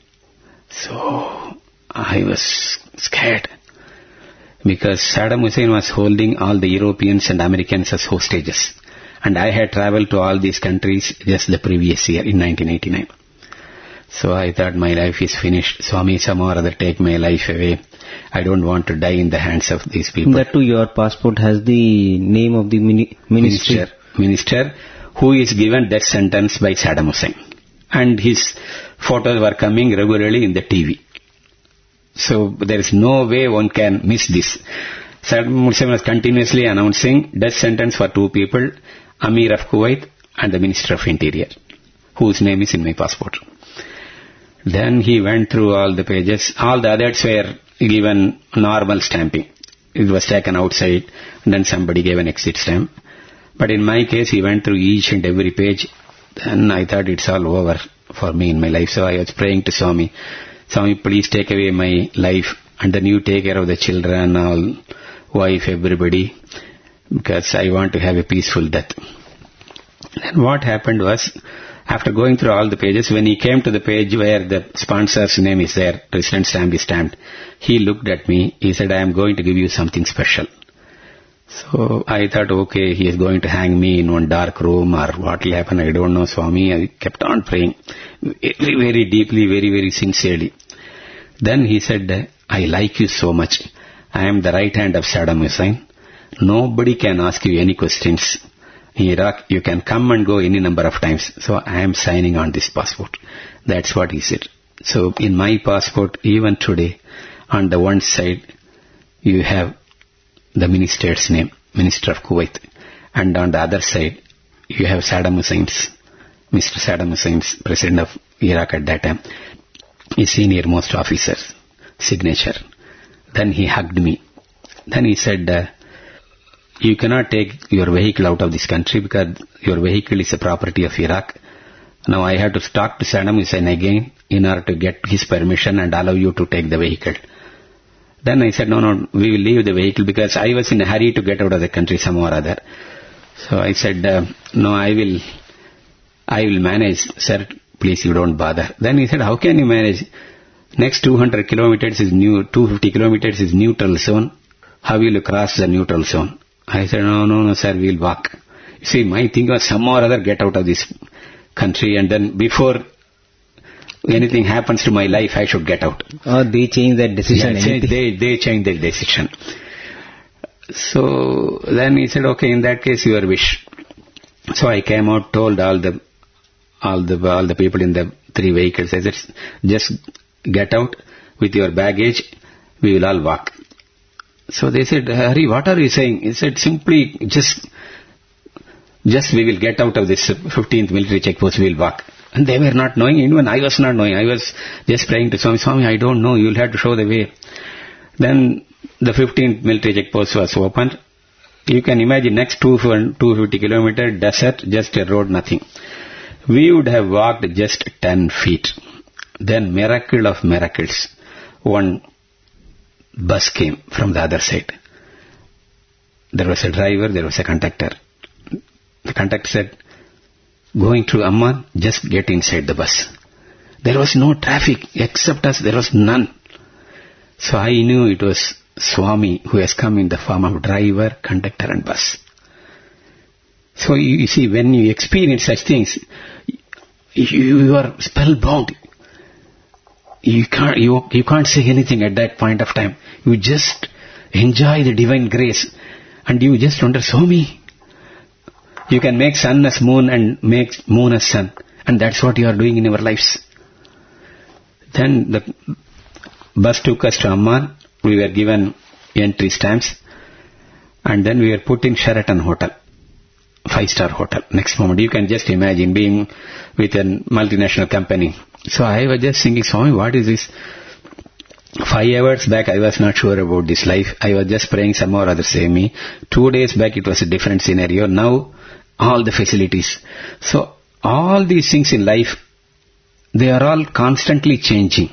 So I was scared because Saddam Hussein was holding all the Europeans and Americans as hostages. And I had traveled to all these countries just the previous year in nineteen eighty-nine. So I thought my life is finished. Swami, some or other take my life away. I don't want to die in the hands of these people. That too, your passport has the name of the mini- ministry. Minister, minister who is given death sentence by Saddam Hussein. And his photos were coming regularly in the T V. So there is no way one can miss this. Saddam Hussein was continuously announcing death sentence for two people, Amir of Kuwait and the Minister of Interior, whose name is in my passport. Then he went through all the pages. All the others were given normal stamping. It was taken outside and then somebody gave an exit stamp. But in my case, he went through each and every page. Then I thought it's all over for me in my life. So I was praying to Swami, Swami, please take away my life and then you take care of the children, all, wife, everybody, because I want to have a peaceful death. Then what happened was, after going through all the pages, when he came to the page where the sponsor's name is there, President stamp is stamped, he looked at me, he said, I am going to give you something special. So I thought, okay, he is going to hang me in one dark room or what will happen, I don't know, Swami. I kept on praying very, very deeply, very, very sincerely. Then he said, I like you so much. I am the right hand of Saddam Hussein. Nobody can ask you any questions. in Iraq, you can come and go any number of times. So I am signing on this passport. That's what he said. So in my passport, even today, on the one side, you have the minister's name, Minister of Kuwait. And on the other side, you have Saddam Hussein's, Mister Saddam Hussein's, President of Iraq at that time, his senior most officer's signature. Then he hugged me. Then he said, uh, you cannot take your vehicle out of this country because your vehicle is a property of Iraq. Now I have to talk to Saddam Hussein again in order to get his permission and allow you to take the vehicle. Then I said, no, no, we will leave the vehicle because I was in a hurry to get out of the country somehow or other. So I said, uh, no, I will, I will manage, sir, please you don't bother. Then he said, how can you manage? Next two hundred kilometers is new, two hundred fifty kilometers is neutral zone. How will you cross the neutral zone? I said, no, no, no, sir, we'll walk. You see, my thing was somehow or other get out of this country, and then before anything happens to my life, I should get out. Or they change that decision. Yeah, change, they, they change their decision. So then he said, okay, in that case, your wish. So I came out, told all the, all the, all the people in the three vehicles, I said, just get out with your baggage, we will all walk. So they said, Hari, what are you saying? He said, simply, just, just we will get out of this fifteenth military checkpost, we will walk. And they were not knowing, even I was not knowing. I was just praying to Swami, Swami, I don't know, you will have to show the way. Then the fifteenth military checkpost was opened. You can imagine next two hundred fifty kilometer desert, just a road, nothing. We would have walked just ten feet. Then miracle of miracles. One bus came from the other side. There was a driver, there was a conductor. The conductor said, going to Amman, just get inside the bus. There was no traffic except us, there was none. So I knew it was Swami who has come in the form of driver, conductor and bus. So you, you see, when you experience such things, you, you are spellbound. You can't, you, you can't say anything at that point of time. You just enjoy the divine grace and you just wonder, Swami, you can make sun as moon and make moon as sun. And that's what you are doing in your lives. Then the bus took us to Amman. We were given entry stamps. And then we were put in Sheraton Hotel. Five-star hotel. Next moment, you can just imagine being with a multinational company. So I was just thinking, Swami, what is this? Five hours back, I was not sure about this life. I was just praying some or other save me. Two days back, it was a different scenario. Now, all the facilities. So, all these things in life, they are all constantly changing.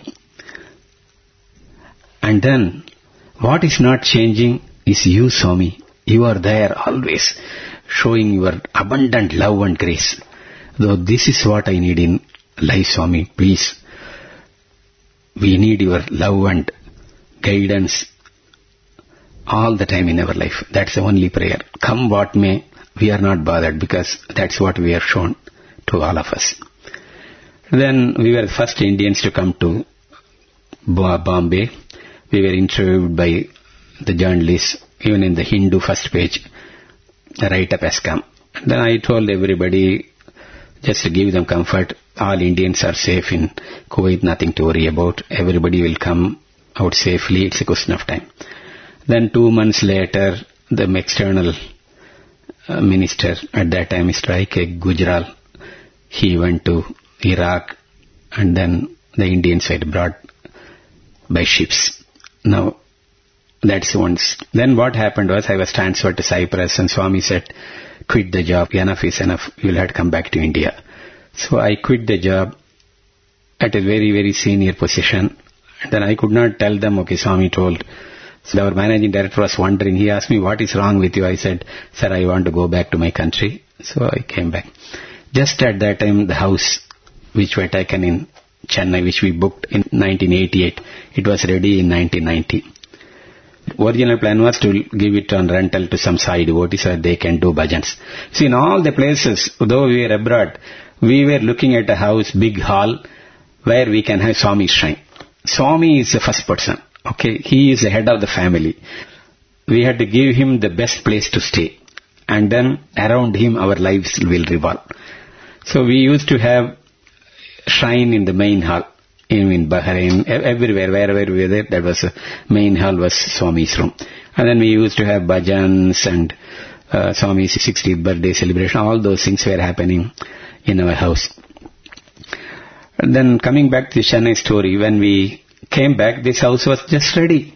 And then, what is not changing is you, Swami. You are there always, showing your abundant love and grace. Though this is what I need in life, Swami, please. We need your love and guidance all the time in our life. That's the only prayer. Come what may, we are not bothered because that's what we are shown to all of us. Then we were the first Indians to come to Bombay. We were interviewed by the journalists, even in the Hindu first page, the write-up has come. Then I told everybody, just to give them comfort, all Indians are safe in Kuwait, nothing to worry about. Everybody will come out safely, it's a question of time. Then two months later, the external uh, minister at that time, Mister I K Gujral, he went to Iraq and then the Indians were brought by ships. Now, that's once. Then what happened was I was transferred to Cyprus and Swami said, quit the job, enough is enough, you'll have to come back to India. So I quit the job at a very, very senior position. And then I could not tell them, okay, Swami told. So our managing director was wondering, he asked me, what is wrong with you? I said, sir, I want to go back to my country. So I came back. Just at that time, the house which were taken in Chennai, which we booked in nineteen eighty-eight, it was ready in nineteen ninety. Original plan was to give it on rental to some Sai devotees so they can do bhajans. See, in all the places, though we were abroad, we were looking at a house, big hall, where we can have Swami's shrine. Swami is the first person. Okay, he is the head of the family. We had to give him the best place to stay. and then around him our lives will revolve. So we used to have shrine in the main hall. In, in Bahrain, everywhere, wherever we were there, that was a main hall was Swami's room. And then we used to have bhajans and uh, Swami's sixtieth birthday celebration. All those things were happening in our house. And then coming back to the Chennai story, when we came back, this house was just ready.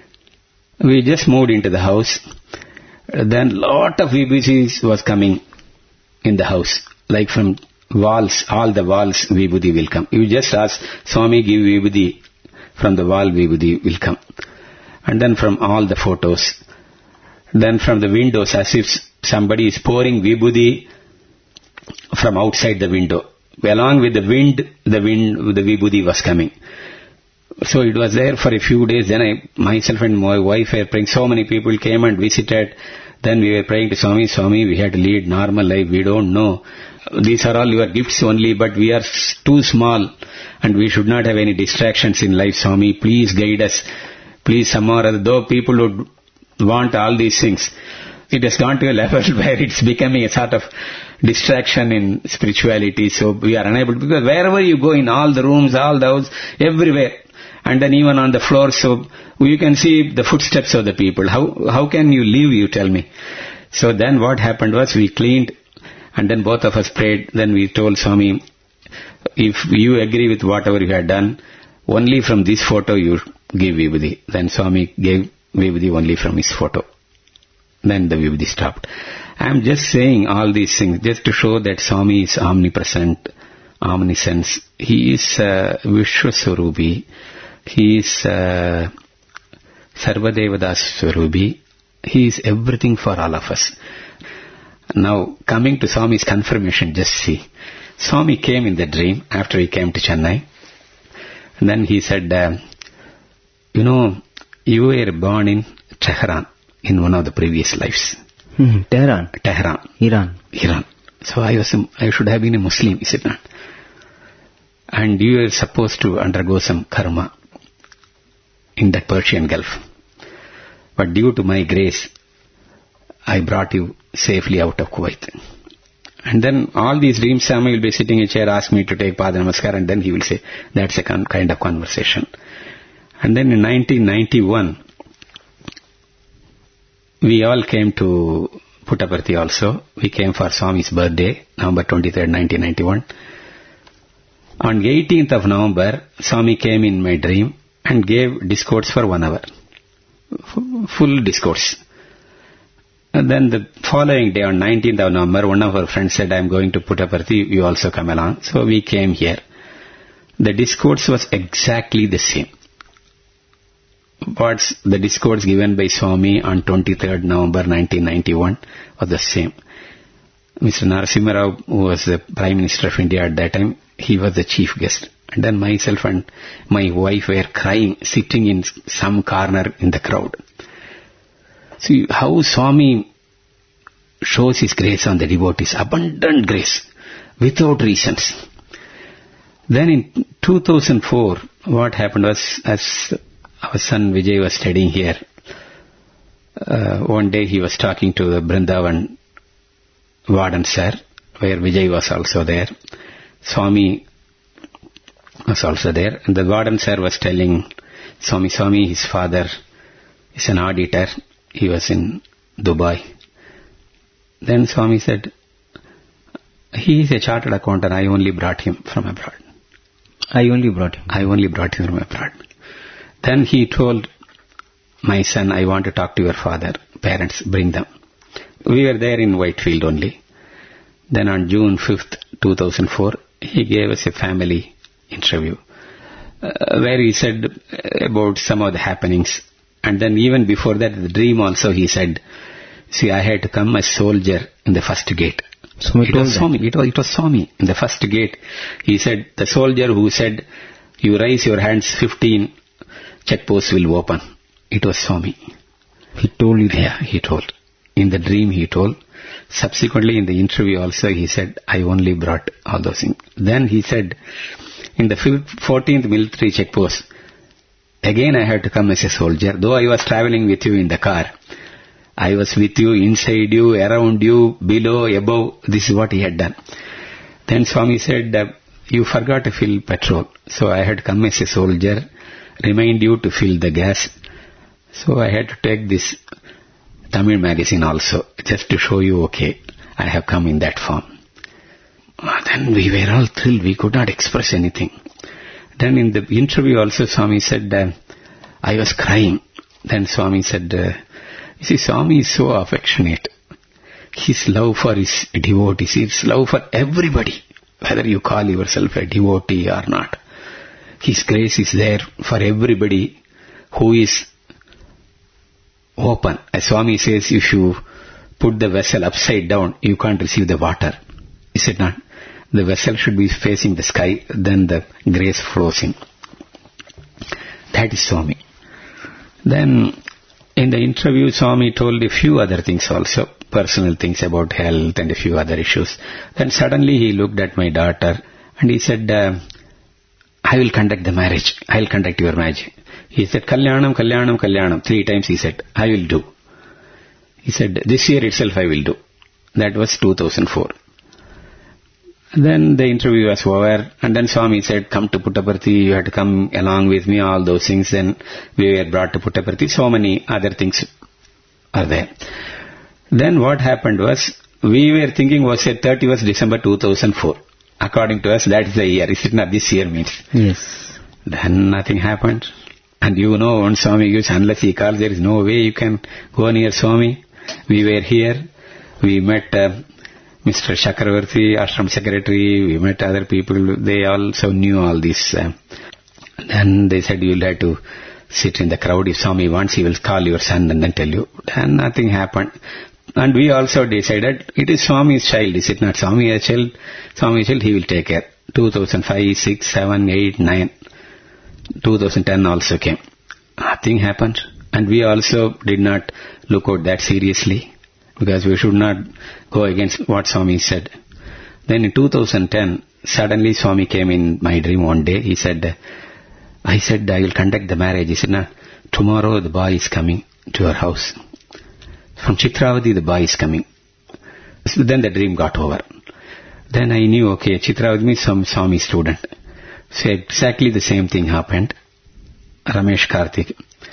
We just moved into the house. Then lot of V B Cs was coming in the house, like from walls, all the walls Vibhuti will come. You just ask, Swami give Vibhuti, from the wall Vibhuti will come. And then from all the photos. Then from the windows, as if somebody is pouring Vibhuti from outside the window. Along with the wind, the wind, the Vibhuti was coming. So it was there for a few days. Then I, myself and my wife were praying. So many people came and visited. Then we were praying to Swami, Swami, we had to lead normal life. We don't know. These are all your gifts only, but we are too small and we should not have any distractions in life. Swami, please guide us. Please, somehow or other, though people would want all these things, it has gone to a level where it's becoming a sort of distraction in spirituality. So we are unable, because wherever you go, in all the rooms, all the house, everywhere, and then even on the floor, so you can see the footsteps of the people. How how can you live, you tell me? So then what happened was we cleaned, and then both of us prayed. Then we told Swami, if you agree with whatever you had done, only from this photo you give Vibhuti. Then Swami gave Vibhuti only from his photo. Then the Vibhuti stopped. I am just saying all these things just to show that Swami is omnipresent, omniscience. He is uh, Vishwaswarupi. He is uh, Sarvadevadas Swarupi. He is everything for all of us. Now, coming to Swami's confirmation, just see. Swami came in the dream after he came to Chennai. And then he said, uh, you know, you were born in Tehran in one of the previous lives. Hmm, Tehran. Tehran. Iran. Iran. So I was, a, I should have been a Muslim, is it not? And you were supposed to undergo some karma in that Persian Gulf. But due to my grace, I brought you safely out of Kuwait. And then all these dreams, Swami will be sitting in a chair, ask me to take Pada Namaskar, and then he will say, that's a kind of conversation. And then in nineteen ninety-one, we all came to Puttaparthi also. We came for Swami's birthday, November twenty-third, nineteen ninety-one. On eighteenth of November, Swami came in my dream and gave discourse for one hour. F- full discourse. And then the following day, on nineteenth of November, one of our friends said, I am going to Puttaparthi, you also come along. So we came here. The discourse was exactly the same. What's the discourse given by Swami on twenty-third November nineteen ninety-one was the same. Mister Narasimha Rao, who was the Prime Minister of India at that time, he was the chief guest. And then myself and my wife were crying, sitting in some corner in the crowd. See how Swami shows his grace on the devotees, abundant grace, without reasons. Then in two thousand four, what happened was, as our son Vijay was studying here, uh, one day he was talking to the Brindavan warden sir, where Vijay was also there. Swami was also there. And the warden sir was telling Swami, Swami, his father is an auditor. He was in Dubai. Then Swami said, he is a chartered accountant. I only brought him from abroad. I only brought him. I only brought him from abroad. Then he told my son, I want to talk to your father. Parents, bring them. We were there in Whitefield only. Then on June fifth, two thousand four, he gave us a family interview uh, where he said about some of the happenings. And then even before that, the dream also, he said, see, I had to come as soldier in the first gate. So it was Swami. It was, it was Swami in the first gate. He said, the soldier who said, you raise your hands, fifteen checkposts will open. It was Swami. He told you that? Yeah, he told. In the dream he told. Subsequently in the interview also he said, I only brought all those things. Then he said, in the fourteenth military checkpost, again I had to come as a soldier. Though I was traveling with you in the car, I was with you, inside you, around you, below, above. This is what he had done. Then Swami said, uh, you forgot to fill petrol. So I had come as a soldier, remind you to fill the gas. So I had to take this Tamil magazine also, just to show you, okay, I have come in that form. Then we were all thrilled. We could not express anything. Then in the interview also Swami said, uh, I was crying. Then Swami said, uh, you see, Swami is so affectionate. His love for his devotees, his love for everybody, whether you call yourself a devotee or not. His grace is there for everybody who is open. As Swami says, if you put the vessel upside down, you can't receive the water. Is it not? The vessel should be facing the sky, then the grace flows in. That is Swami. Then in the interview, Swami told a few other things also, personal things about health and a few other issues. Then suddenly he looked at my daughter and he said, uh, I will conduct the marriage. I will conduct your marriage. He said, Kalyanam, Kalyanam, Kalyanam. Three times he said, I will do. He said, this year itself I will do. That was two thousand four. Then the interview was over, and then Swami said, come to Puttaparthi, you had to come along with me, all those things. Then we were brought to Puttaparthi. So many other things are there. Then what happened was, we were thinking was a thirty-first December two thousand four. According to us, that is the year. Is it not? This year means. Yes. Then nothing happened. And you know, when Swami gives, unless he calls, there is no way you can go near Swami. We were here. We met uh, Mister Chakravarti, ashram secretary. We met other people. They also knew all this. Uh, then they said, you will have to sit in the crowd. If Swami wants, he will call your son and then tell you. And nothing happened. And we also decided, it is Swami's child. Is it not? Swami a child? Swami's child, he will take care. two thousand five, six, seven, eight, nine. two thousand ten also came. Nothing happened. And we also did not look out that seriously, because we should not go against what Swami said. Then in two thousand ten, suddenly Swami came in my dream one day. He said, I said, I will conduct the marriage. He said, no, tomorrow the boy is coming to your house. From Chitravati, the boy is coming. So then the dream got over. Then I knew, okay, Chitravati means some Swami student. So exactly the same thing happened. Ramesh Karthik,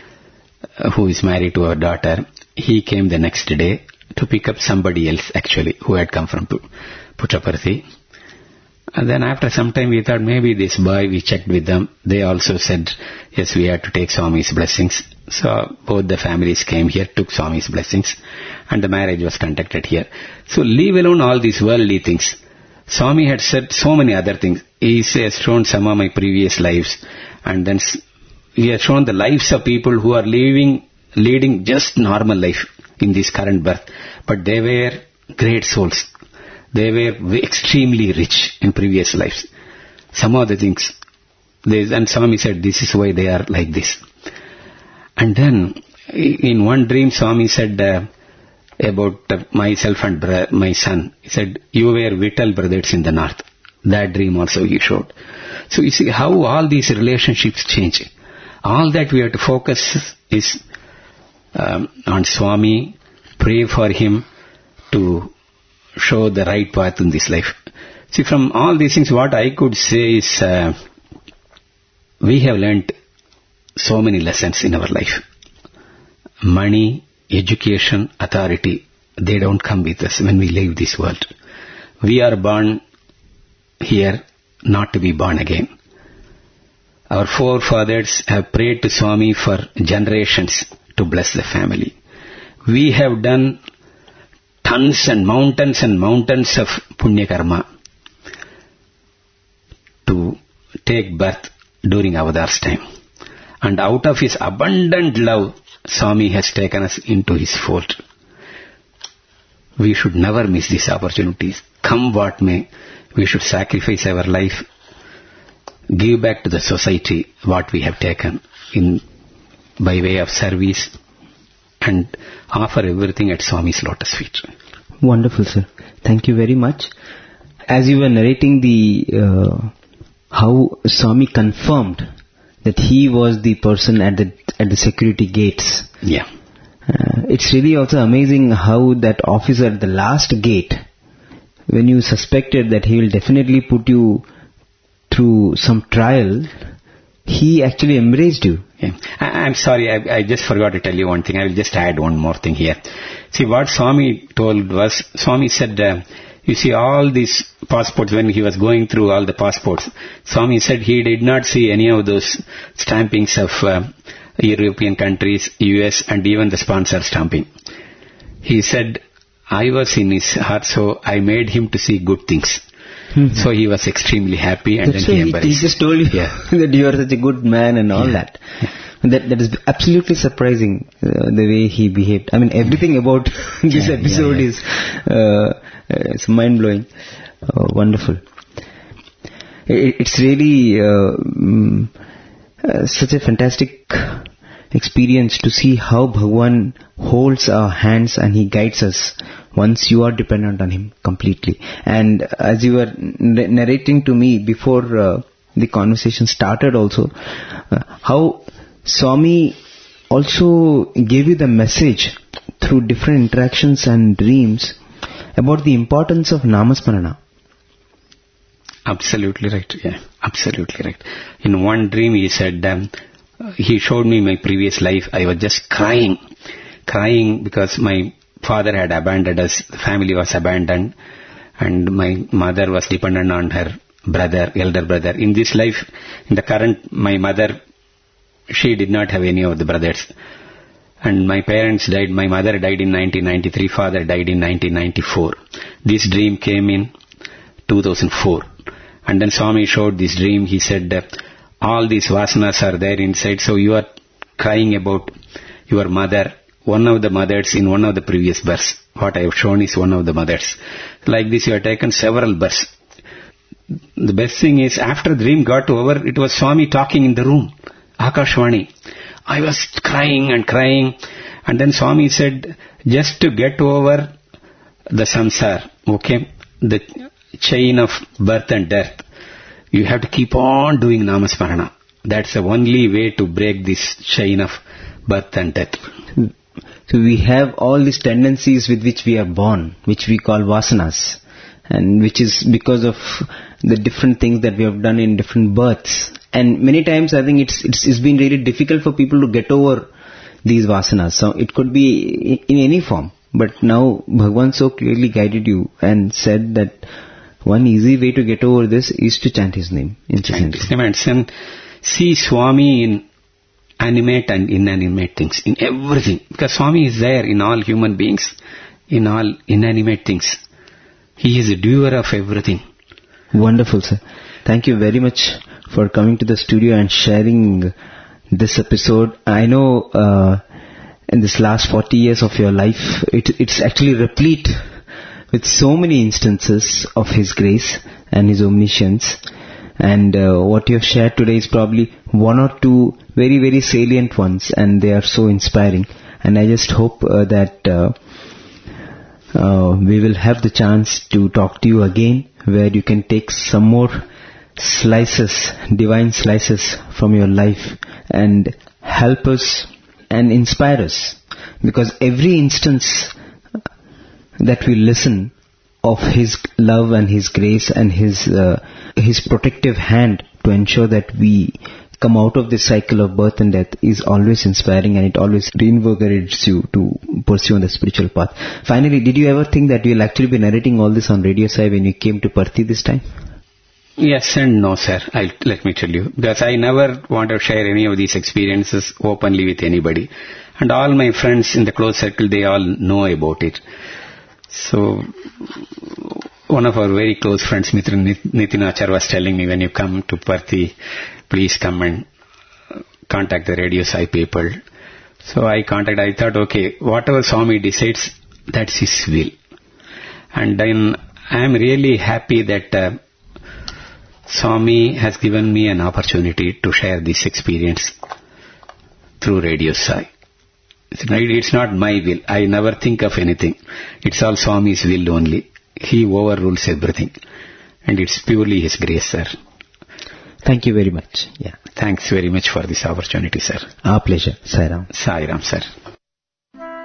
who is married to our daughter, he came the next day to pick up somebody else actually who had come from Puttaparthi. And then after some time we thought maybe this boy, we checked with them. They also said, yes, we had to take Swami's blessings. So both the families came here, took Swami's blessings, and the marriage was conducted here. So leave alone all these worldly things. Swami had said so many other things. He has shown some of my previous lives, and then he has shown the lives of people who are living, leading just normal life in this current birth. But they were great souls. They were extremely rich in previous lives. Some of the things, and Swami said, this is why they are like this. And then, in one dream, Swami said uh, about uh, myself and bro- my son. He said, you were Vittal brothers in the north. That dream also he showed. So you see how all these relationships change. All that we have to focus is um, on Swami, pray for him to show the right path in this life. See, from all these things, what I could say is, uh, we have learnt so many lessons in our life. Money, education, authority, they don't come with us when we leave this world. We are born here not to be born again. Our forefathers have prayed to Swami for generations to bless the family. We have done tons and mountains and mountains of punya karma to take birth during Avatar's time. And out of his abundant love, Swami has taken us into his fold. We should never miss these opportunities. Come what may, we should sacrifice our life, give back to the society what we have taken in by way of service, and offer everything at Swami's lotus feet. Wonderful, sir. Thank you very much. As you were narrating the uh, how Swami confirmed that he was the person at the at the security gates. Yeah. Uh, it's really also amazing how that officer at the last gate, when you suspected that he will definitely put you through some trial, he actually embraced you. Yeah. I, I'm sorry, I, I just forgot to tell you one thing. I will just add one more thing here. See, what Swami told was, Swami said, uh, you see all these passports, when he was going through all the passports, Swami said he did not see any of those stampings of uh, European countries, U S, and even the sponsor stamping. He said, I was in his heart, so I made him to see good things. Mm-hmm. So he was extremely happy, and That's then he why embraced. He just told you Yeah. that you are such a good man and all Yeah. that. That that is absolutely surprising, uh, the way he behaved. I mean, everything about this Yeah, episode yeah, yeah. is uh, uh, it's mind blowing, uh, wonderful. It, it's really uh, mm, uh, such a fantastic experience to see how Bhagwan holds our hands and he guides us once you are dependent on him completely. And as you were n- narrating to me before uh, the conversation started also, uh, how Swami also gave you the message through different interactions and dreams about the importance of Namasmarana. Absolutely right. Yeah, absolutely right. In one dream, he said, um, he showed me my previous life. I was just crying, crying because my father had abandoned us. The family was abandoned, and my mother was dependent on her brother, elder brother. In this life, in the current, my mother, she did not have any of the brothers. And my parents died. My mother died in nineteen ninety-three. Father died in nineteen ninety-four. This dream came in two thousand four. And then Swami showed this dream. He said, uh, all these vasanas are there inside. So you are crying about your mother, one of the mothers in one of the previous births. What I have shown is one of the mothers. Like this, you have taken several births. The best thing is, after the dream got over, it was Swami talking in the room. Akashvani. I was crying and crying. And then Swami said, just to get over the samsara, okay, the chain of birth and death, you have to keep on doing Namasmarana. That's the only way to break this chain of birth and death. So we have all these tendencies with which we are born, which we call vasanas, and which is because of the different things that we have done in different births. And many times I think it's, it's, it's been really difficult for people to get over these vasanas. So it could be in any form. But now Bhagwan so clearly guided you and said that one easy way to get over this is to chant his name. Chant his name and see Swami in animate and inanimate things, in everything. Because Swami is there in all human beings, in all inanimate things. He is a doer of everything. Wonderful, sir. Thank you very much for coming to the studio and sharing this episode. I know uh, in this last forty years of your life, it, it's actually replete with so many instances of His grace and His omniscience. And uh, what you have shared today is probably one or two very, very salient ones, and they are so inspiring. And I just hope uh, that uh, uh, we will have the chance to talk to you again, where you can take some more slices, divine slices from your life and help us and inspire us. Because every instance that we listen of His love and His grace and His uh, His protective hand to ensure that we come out of this cycle of birth and death is always inspiring, and it always reinvigorates you to pursue on the spiritual path. Finally, did you ever think that you'll actually be narrating all this on Radio Sai when you came to Parthi this time? Yes and no, sir. I'll, let me tell you. Because I never want to share any of these experiences openly with anybody. And all my friends in the close circle, they all know about it. So, one of our very close friends, Nitin Achar, was telling me, when you come to Parthi, please come and contact the Radio Sai people. So I contacted, I thought, okay, whatever Swami decides, that's his will. And then I am really happy that uh, Swami has given me an opportunity to share this experience through Radio Sai. It's not my will. I never think of anything. It's all Swami's will only. He overrules everything. And it's purely His grace, sir. Thank you very much. Yeah. Thanks very much for this opportunity, sir. Our pleasure. Sai Ram. Sai Ram, sir.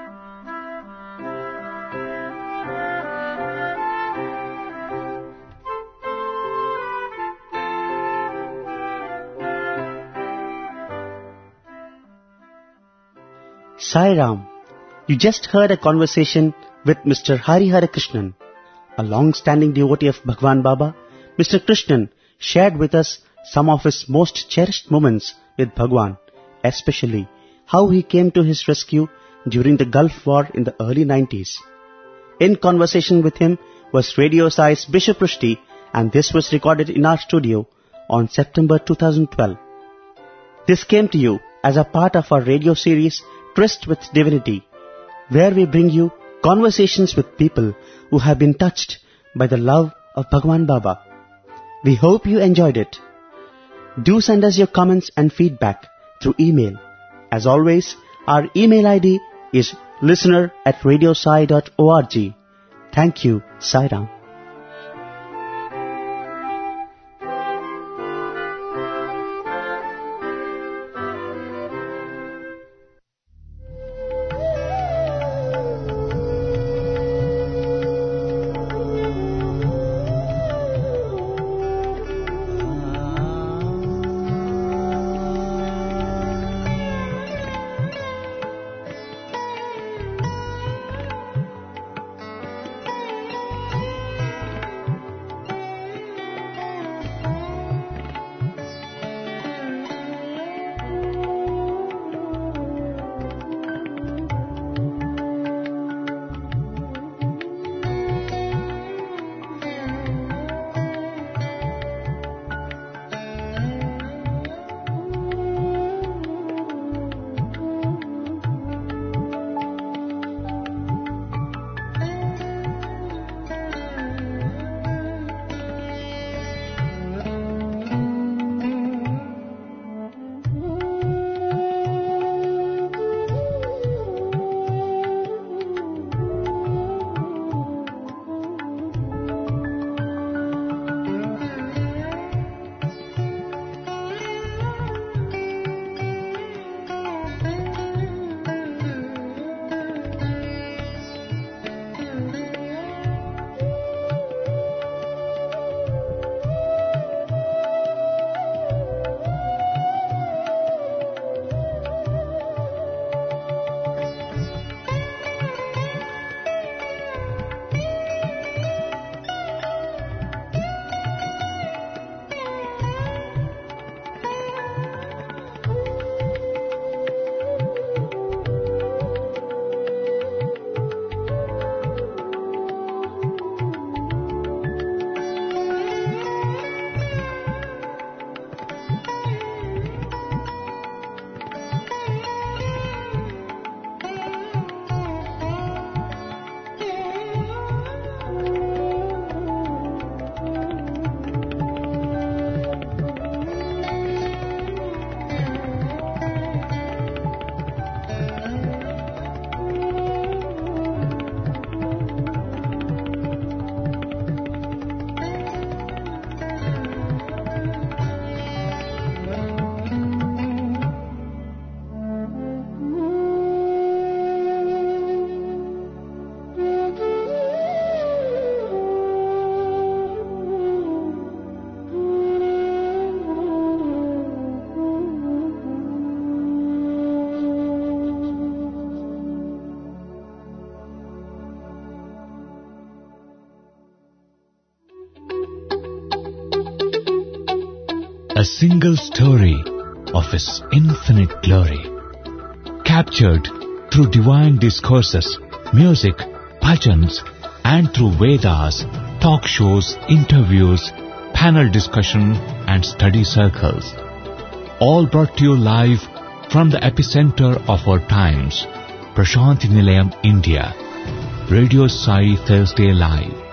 Sai Ram. You just heard a conversation with Mister Harihara Krishnan, a long-standing devotee of Bhagwan Baba. Mister Krishnan shared with us some of his most cherished moments with Bhagwan, especially how he came to his rescue during the Gulf War in the early nineties. In conversation with him was Radio Sai's Bishop Rushdie, and this was recorded in our studio on September two thousand twelve. This came to you as a part of our radio series Tryst with Divinity, where we bring you conversations with people who have been touched by the love of Bhagwan Baba. We hope you enjoyed it. Do send us your comments and feedback through email. As always, our email I D is listener at radiosai dot org. Thank you, Sai Ram. A single story of His infinite glory, captured through divine discourses, music, bhajans, and through Vedas, talk shows, interviews, panel discussion, and study circles. All brought to you live from the epicenter of our times, Prashanthi Nilayam, India. Radio Sai Thursday Live.